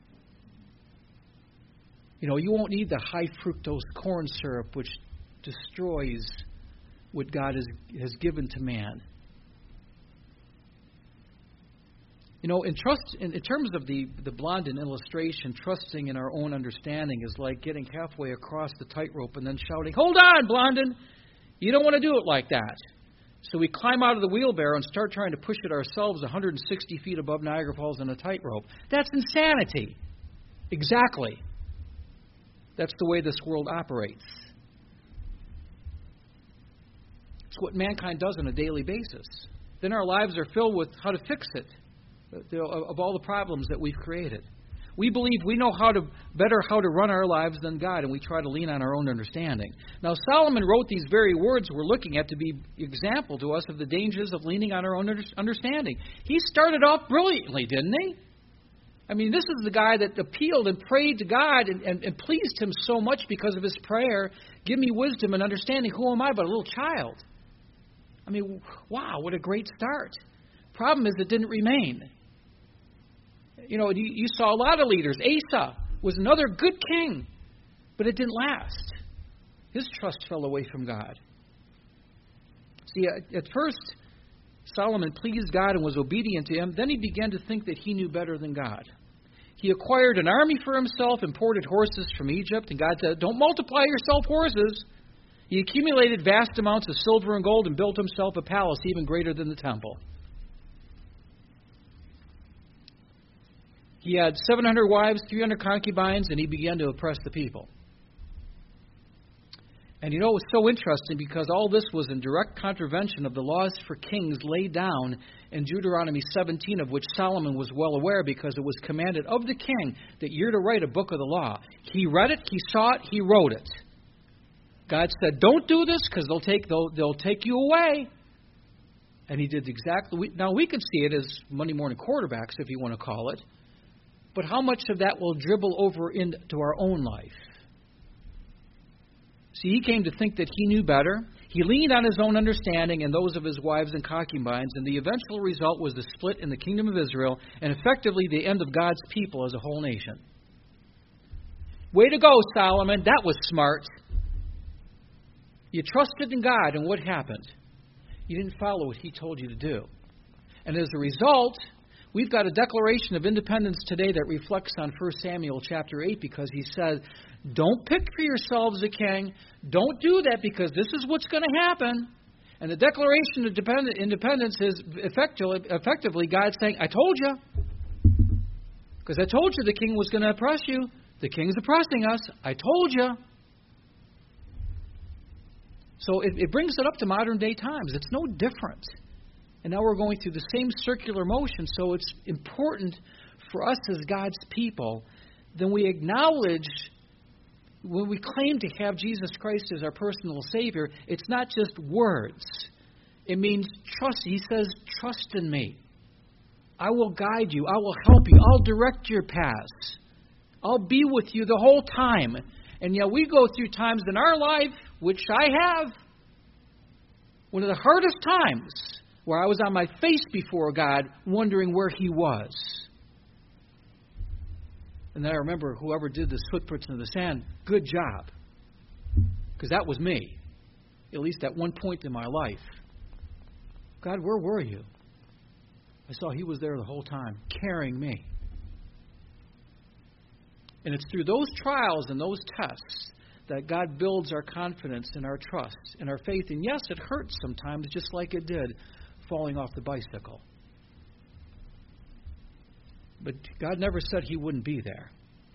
You won't need the high fructose corn syrup, which destroys what God has given to man. In terms of the Blondin illustration, trusting in our own understanding is like getting halfway across the tightrope and then shouting, "Hold on, Blondin! You don't want to do it like that." So we climb out of the wheelbarrow and start trying to push it ourselves 160 feet above Niagara Falls on a tightrope. That's insanity. Exactly. That's the way this world operates. It's what mankind does on a daily basis. Then our lives are filled with how to fix it, of all the problems that we've created. We believe we know how to run our lives than God, and we try to lean on our own understanding. Now, Solomon wrote these very words we're looking at to be example to us of the dangers of leaning on our own understanding. He started off brilliantly, didn't he? I mean, this is the guy that appealed and prayed to God and pleased Him so much because of his prayer. Give me wisdom and understanding. Who am I but a little child? I mean, wow, what a great start. Problem is, it didn't remain. You saw a lot of leaders. Asa was another good king, but it didn't last. His trust fell away from God. See, at first, Solomon pleased God and was obedient to Him. Then he began to think that he knew better than God. He acquired an army for himself, imported horses from Egypt, and God said, "Don't multiply yourself horses." He accumulated vast amounts of silver and gold and built himself a palace even greater than the temple. He had 700 wives, 300 concubines, and he began to oppress the people. And you know, it's so interesting because all this was in direct contravention of the laws for kings laid down in Deuteronomy 17, of which Solomon was well aware because it was commanded of the king that you're to write a book of the law. He read it, he saw it, he wrote it. God said, don't do this because they'll take you away. And he did exactly. Now, we could see it as Monday morning quarterbacks, if you want to call it. But how much of that will dribble over into our own life? See, he came to think that he knew better. He leaned on his own understanding and those of his wives and concubines, and the eventual result was the split in the kingdom of Israel and effectively the end of God's people as a whole nation. Way to go, Solomon. That was smart. You trusted in God, and what happened? You didn't follow what he told you to do. And as a result, we've got a declaration of independence today that reflects on 1 Samuel chapter 8 because he said, don't pick for yourselves a king. Don't do that because this is what's going to happen. And the declaration of independence is effectively God saying, I told you. Because I told you the king was going to oppress you. The king's oppressing us. I told you. So it brings it up to modern day times. It's no different. And now we're going through the same circular motion. So it's important for us as God's people that we acknowledge when we claim to have Jesus Christ as our personal Savior, it's not just words. It means trust. He says, trust in me. I will guide you. I will help you. I'll direct your paths. I'll be with you the whole time. And yet we go through times in our life, which I have, one of the hardest times where I was on my face before God wondering where He was. And then I remember whoever did this footprints in the sand, good job. Because that was me, at least at one point in my life. God, where were you? I saw He was there the whole time, carrying me. And it's through those trials and those tests that God builds our confidence and our trust and our faith. And yes, it hurts sometimes, just like it did falling off the bicycle. But God never said He wouldn't be there.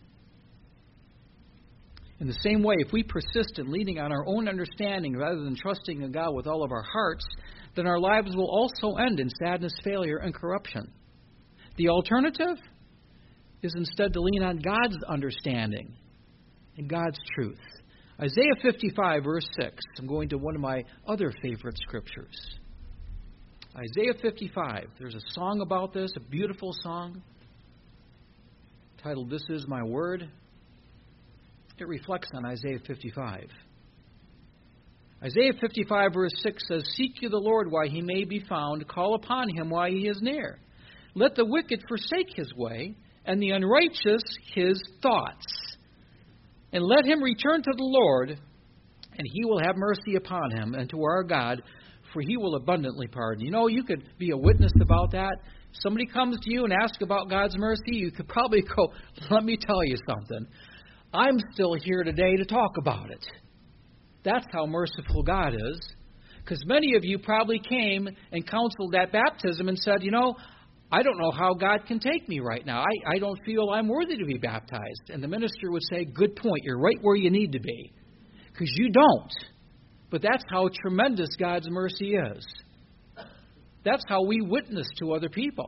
In the same way, if we persist in leaning on our own understanding rather than trusting in God with all of our hearts, then our lives will also end in sadness, failure, and corruption. The alternative is instead to lean on God's understanding and God's truth. Isaiah 55, verse 6. I'm going to one of my other favorite scriptures. Isaiah 55. There's a song about this, a beautiful song, titled, This Is My Word. It reflects on Isaiah 55. Isaiah 55, verse 6 says, Seek ye the Lord while He may be found, call upon Him while He is near. Let the wicked forsake his way, and the unrighteous his thoughts. And let him return to the Lord, and He will have mercy upon him, and to our God, for He will abundantly pardon. You know, you could be a witness about that. Somebody comes to you and asks about God's mercy, you could probably go, let me tell you something. I'm still here today to talk about it. That's how merciful God is. Because many of you probably came and counseled at baptism and said, you know, I don't know how God can take me right now. I don't feel I'm worthy to be baptized. And the minister would say, good point. You're right where you need to be. Because you don't. But that's how tremendous God's mercy is. That's how we witness to other people.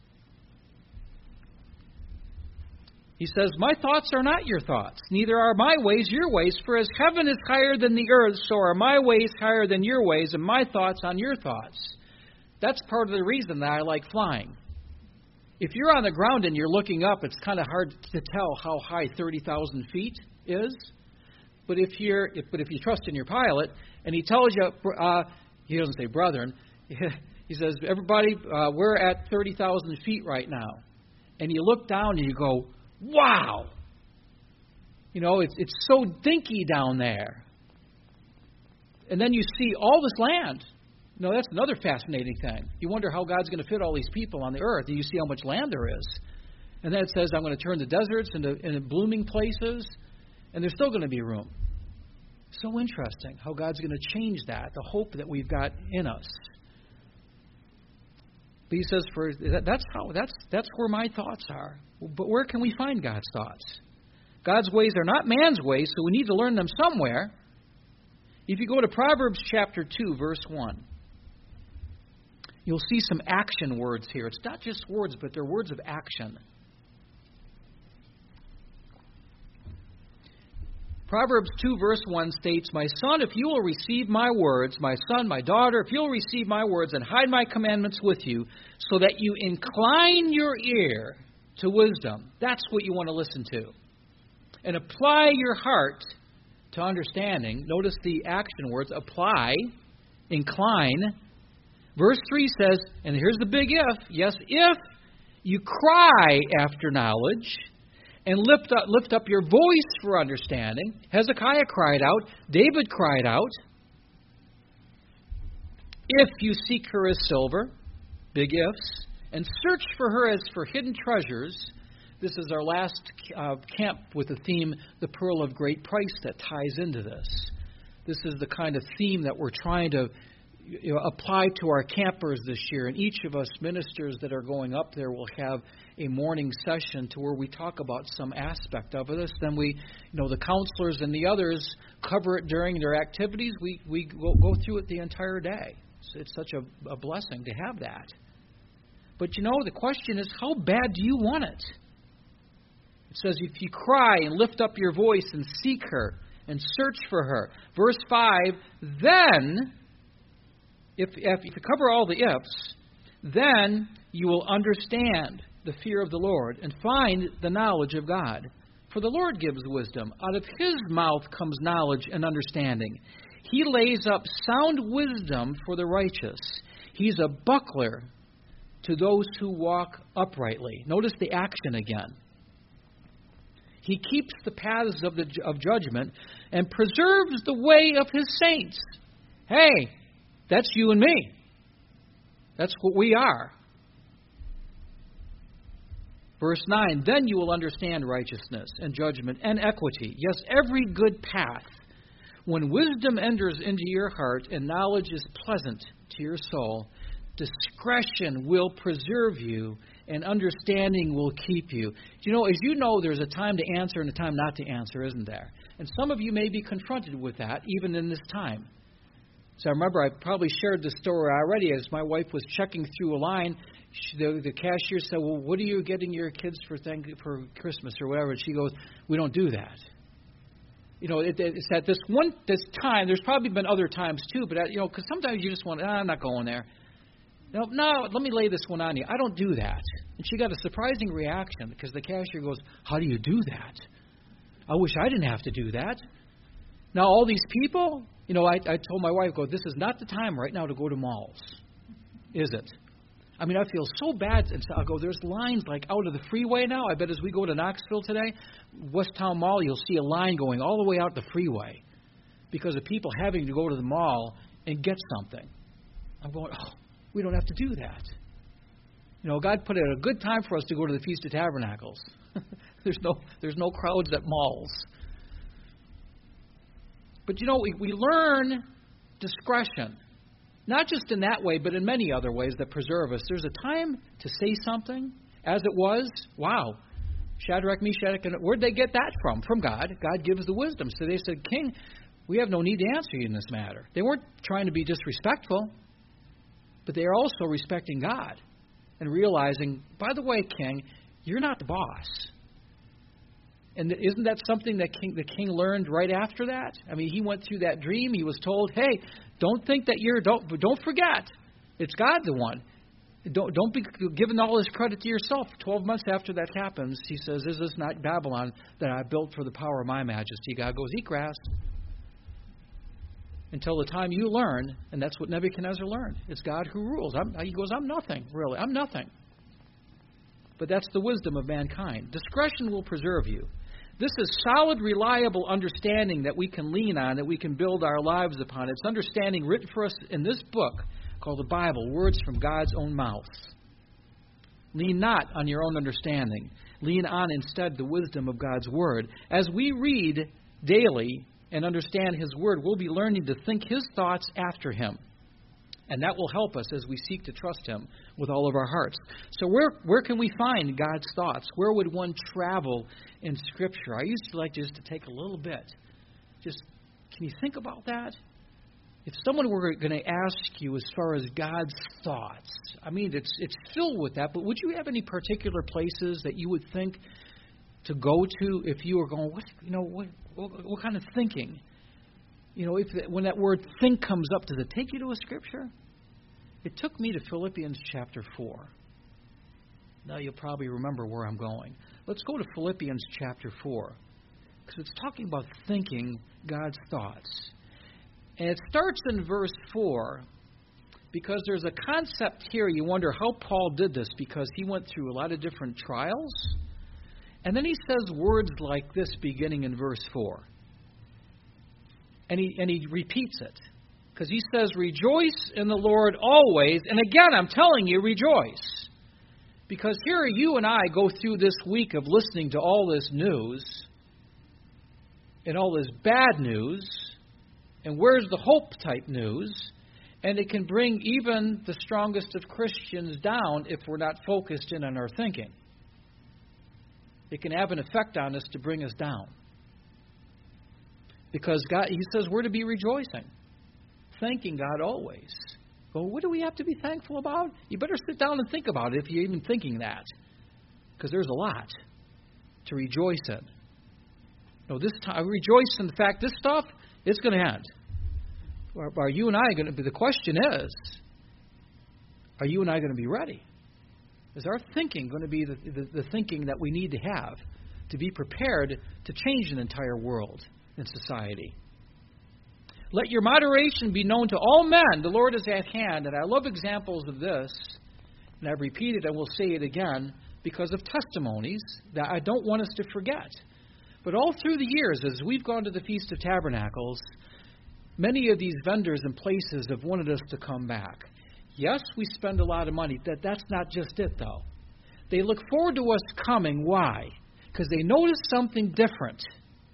He says, my thoughts are not your thoughts, neither are my ways your ways. For as heaven is higher than the earth, so are my ways higher than your ways, and my thoughts on your thoughts. That's part of the reason that I like flying. If you're on the ground and you're looking up, it's kind of hard to tell how high 30,000 feet is. But if you trust in your pilot, and he tells you, he doesn't say brethren, he says, everybody, we're at 30,000 feet right now. And you look down and you go, wow! You know, it's so dinky down there. And then you see all this land. No, that's another fascinating thing. You wonder how God's going to fit all these people on the earth. And you see how much land there is. And then it says, I'm going to turn the deserts into blooming places. And there's still going to be room. So interesting how God's going to change that, the hope that we've got in us. But he says, that's where my thoughts are. But where can we find God's thoughts? God's ways are not man's ways, so we need to learn them somewhere. If you go to Proverbs chapter 2, verse 1, you'll see some action words here. It's not just words, but they're words of action. Proverbs 2, verse 1 states, "My son, if you will receive my words, my son, my daughter, if you will receive my words and hide my commandments with you, so that you incline your ear to wisdom." That's what you want to listen to. "And apply your heart to understanding." Notice the action words, apply, incline. Verse 3 says, and here's the big if, yes, if you cry after knowledge and lift up your voice for understanding. Hezekiah cried out. David cried out. "If you seek her as silver," big ifs, "and search for her as for hidden treasures." This is our last camp with the theme, the pearl of great price, that ties into this. This is the kind of theme that we're trying to apply to our campers this year. And each of us ministers that are going up there will have a morning session to where we talk about some aspect of this. Then we, the counselors and the others cover it during their activities. We go through it the entire day. So it's such a blessing to have that. But the question is, how bad do you want it? It says, if you cry and lift up your voice and seek her and search for her. Verse 5, then, if you cover all the ifs, then you will understand the fear of the Lord and find the knowledge of God. For the Lord gives wisdom. Out of his mouth comes knowledge and understanding. He lays up sound wisdom for the righteous. He's a buckler to those who walk uprightly. Notice the action again. He keeps the paths of judgment and preserves the way of his saints. Hey, that's you and me. That's what we are. Verse 9, then you will understand righteousness and judgment and equity. Yes, every good path. When wisdom enters into your heart and knowledge is pleasant to your soul, discretion will preserve you and understanding will keep you. As you know, there's a time to answer and a time not to answer, isn't there? And some of you may be confronted with that even in this time. So I remember I probably shared this story already. As my wife was checking through a line, the cashier said, "Well, what are you getting your kids for Christmas or whatever?" And she goes, "We don't do that." It's at this time. There's probably been other times too, but because sometimes you just want, I'm not going there. No, let me lay this one on you. I don't do that. And she got a surprising reaction because the cashier goes, "How do you do that? I wish I didn't have to do that." Now, all these people, I told my wife, this is not the time right now to go to malls, is it? I mean, I feel so bad. And so I'll go, there's lines like out of the freeway now. I bet as we go to Knoxville today, West Town Mall, you'll see a line going all the way out the freeway because of people having to go to the mall and get something. I'm going, we don't have to do that. God put it a good time for us to go to the Feast of Tabernacles. There's no crowds at malls. But we learn discretion, not just in that way, but in many other ways that preserve us. There's a time to say something, as it was. Wow, Shadrach, Meshach, and where'd they get that from? From God. God gives the wisdom. So they said, "King, we have no need to answer you in this matter." They weren't trying to be disrespectful. But they are also respecting God and realizing, by the way, King, you're not the boss. And isn't that something that the king learned right after that? I mean, he went through that dream. He was told, hey, don't think that don't forget, it's God the one. Don't be giving all this credit to yourself. 12 months after that happens, he says, "Is this not Babylon that I built for the power of my majesty?" God goes, "Eat grass." Until the time you learn, and that's what Nebuchadnezzar learned. It's God who rules. He goes, "I'm nothing, really. I'm nothing." But that's the wisdom of mankind. Discretion will preserve you. This is solid, reliable understanding that we can lean on, that we can build our lives upon. It's understanding written for us in this book called the Bible, words from God's own mouth. Lean not on your own understanding. Lean on instead the wisdom of God's Word. As we read daily and understand His Word, we'll be learning to think His thoughts after Him. And that will help us as we seek to trust Him with all of our hearts. So where can we find God's thoughts? Where would one travel in Scripture? I used to like just to take a little bit. Can you think about that? If someone were going to ask you as far as God's thoughts, I mean, it's filled with that, but would you have any particular places that you would think to go to if you were going, what kind of thinking? When that word think comes up, does it take you to a scripture? It took me to Philippians chapter 4. Now you'll probably remember where I'm going. Let's go to Philippians chapter 4, because it's talking about thinking God's thoughts. And it starts in verse 4, because there's a concept here. You wonder how Paul did this, because he went through a lot of different trials. And then he says words like this beginning in verse 4. And he repeats it, because he says, rejoice in the Lord always. And again, I'm telling you, rejoice. Because here you and I go through this week of listening to all this news and all this bad news and where's the hope type news, and it can bring even the strongest of Christians down if we're not focused in on our thinking. It can have an effect on us to bring us down. Because God, He says we're to be rejoicing, thanking God always. Well, what do we have to be thankful about? You better sit down and think about it if you're even thinking that. Because there's a lot to rejoice in. This time, rejoice in the fact this stuff, it's going to end. Are you and I going to be, the question is, are you and I going to be ready? Is our thinking going to be the thinking that we need to have to be prepared to change an entire world and society? Let your moderation be known to all men. The Lord is at hand. And I love examples of this. And I've repeated, I will say it again, because of testimonies that I don't want us to forget. But all through the years, as we've gone to the Feast of Tabernacles, many of these vendors and places have wanted us to come back. Yes, we spend a lot of money. That's not just it, though. They look forward to us coming. Why? Because they notice something different.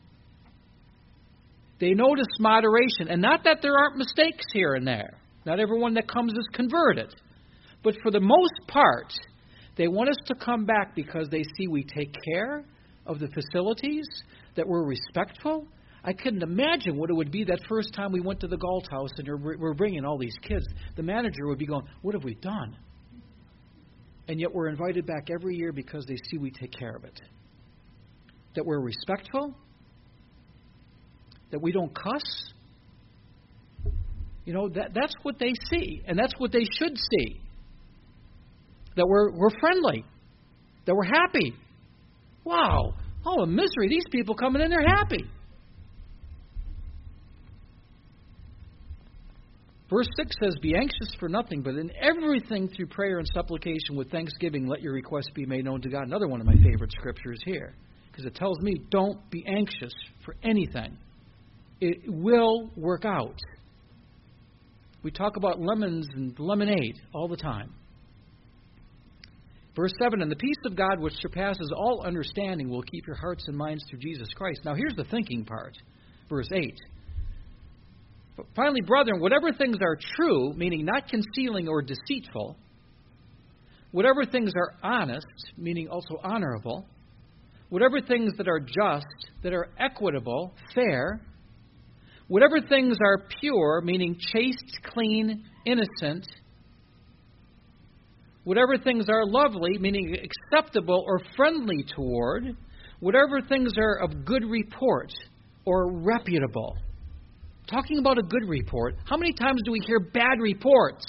They notice moderation. And not that there aren't mistakes here and there. Not everyone that comes is converted. But for the most part, they want us to come back because they see we take care of the facilities, that we're respectful. I couldn't imagine what it would be that first time we went to the Galt House and we're bringing all these kids. The manager would be going, what have we done? And yet we're invited back every year because they see we take care of it. That we're respectful. That we don't cuss. That's what they see. And that's what they should see. That we're friendly. That we're happy. Wow. Oh, a misery. These people coming in, they're happy. Verse 6 says, be anxious for nothing, but in everything through prayer and supplication with thanksgiving, let your requests be made known to God. Another one of my favorite scriptures here. Because it tells me, don't be anxious for anything. It will work out. We talk about lemons and lemonade all the time. Verse 7, and the peace of God which surpasses all understanding will keep your hearts and minds through Jesus Christ. Now here's the thinking part. Verse 8. Finally, brethren, whatever things are true, meaning not concealing or deceitful, whatever things are honest, meaning also honorable, whatever things that are just, that are equitable, fair, whatever things are pure, meaning chaste, clean, innocent, whatever things are lovely, meaning acceptable or friendly toward, whatever things are of good report or reputable. Talking about a good report, how many times do we hear bad reports?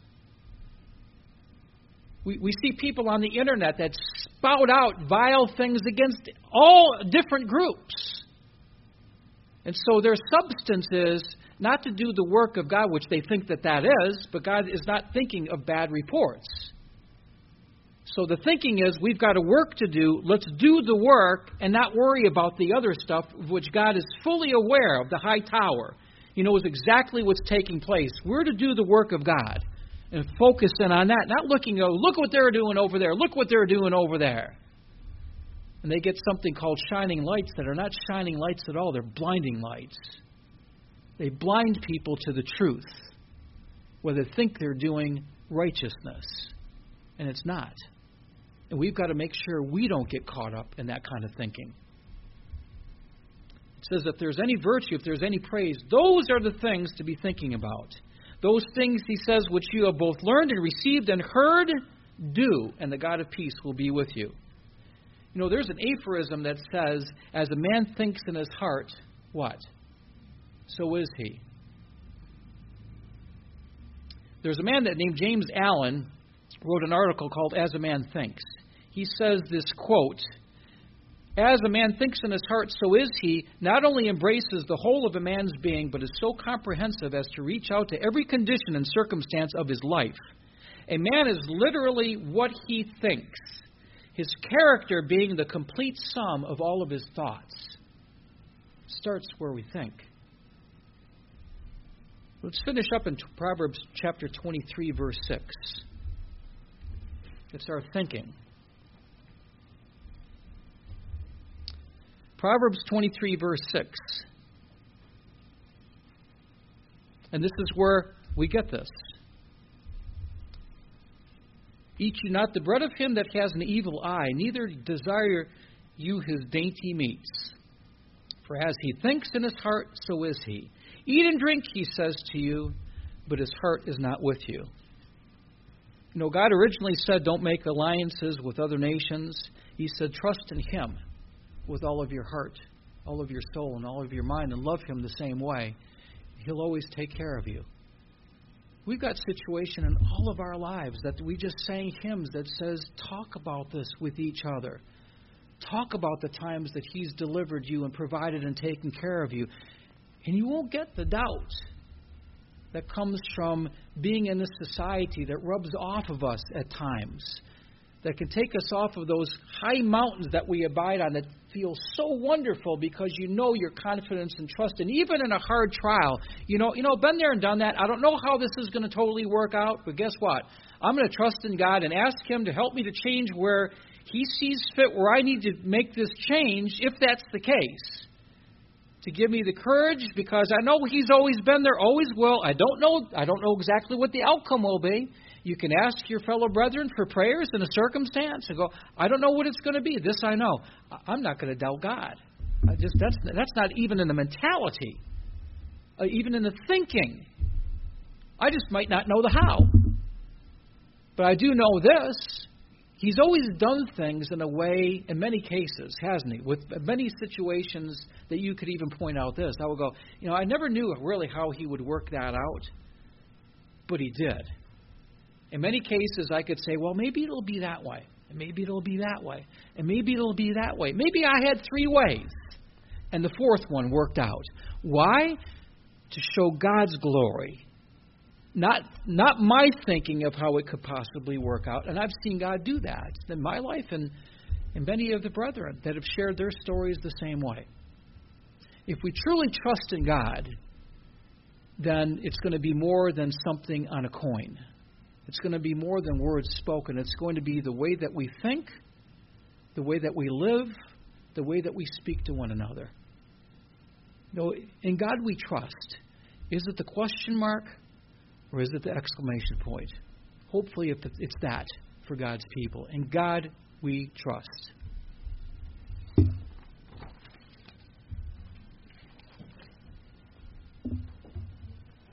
We see people on the internet that spout out vile things against all different groups. And so their substance is not to do the work of God, which they think that is, but God is not thinking of bad reports. So the thinking is, we've got a work to do. Let's do the work and not worry about the other stuff, which God is fully aware of, the high tower. He knows exactly what's taking place. We're to do the work of God and focus in on that, not looking, look what they're doing over there. Look what they're doing over there. And they get something called shining lights that are not shining lights at all. They're blinding lights. They blind people to the truth, where they think they're doing righteousness, and it's not. And we've got to make sure we don't get caught up in that kind of thinking. It says if there's any virtue, if there's any praise, those are the things to be thinking about. Those things, he says, which you have both learned and received and heard, do, and the God of peace will be with you. You know, there's an aphorism that says, as a man thinks in his heart, what? So is he. There's a man named James Allen wrote an article called As a Man Thinks. He says this quote, as a man thinks in his heart, so is he, not only embraces the whole of a man's being, but is so comprehensive as to reach out to every condition and circumstance of his life. A man is literally what he thinks, his character being the complete sum of all of his thoughts. Starts where we think. Let's finish up in Proverbs chapter 23, verse 6. It's our thinking. Proverbs 23, verse 6. And this is where we get this. Eat you not the bread of him that has an evil eye, neither desire you his dainty meats. For as he thinks in his heart, so is he. Eat and drink, he says to you, but his heart is not with you. You know, God originally said, don't make alliances with other nations. He said, trust in him with all of your heart, all of your soul, and all of your mind, and love him the same way. He'll always take care of you. We've got situation in all of our lives that we just sang hymns that says, talk about this with each other. Talk about the times that he's delivered you and provided and taken care of you. And you won't get the doubt that comes from being in this society that rubs off of us at times, that can take us off of those high mountains that we abide on that feel so wonderful because you know your confidence and trust. And even in a hard trial, you know, been there and done that. I don't know how this is going to totally work out, but guess what? I'm going to trust in God and ask him to help me to change where he sees fit, where I need to make this change, if that's the case. To give me the courage, because I know he's always been there, always will. I don't know exactly what the outcome will be. You can ask your fellow brethren for prayers in a circumstance and go, I don't know what it's going to be. This I know. I'm not going to doubt God. That's not even in the mentality, even in the thinking. I just might not know the how. But I do know this. He's always done things in a way, in many cases, hasn't he? With many situations that you could even point out this. I would go, I never knew really how he would work that out, but he did. In many cases, I could say, well, maybe it'll be that way, and maybe it'll be that way, and maybe it'll be that way. Maybe I had 3 ways, and the 4th one worked out. Why? To show God's glory. Not my thinking of how it could possibly work out. And I've seen God do that in my life and many of the brethren that have shared their stories the same way. If we truly trust in God, then it's going to be more than something on a coin. It's going to be more than words spoken. It's going to be the way that we think, the way that we live, the way that we speak to one another. In God we trust. Is it the question mark? Or is it the exclamation point? Hopefully it's that for God's people. In God we trust.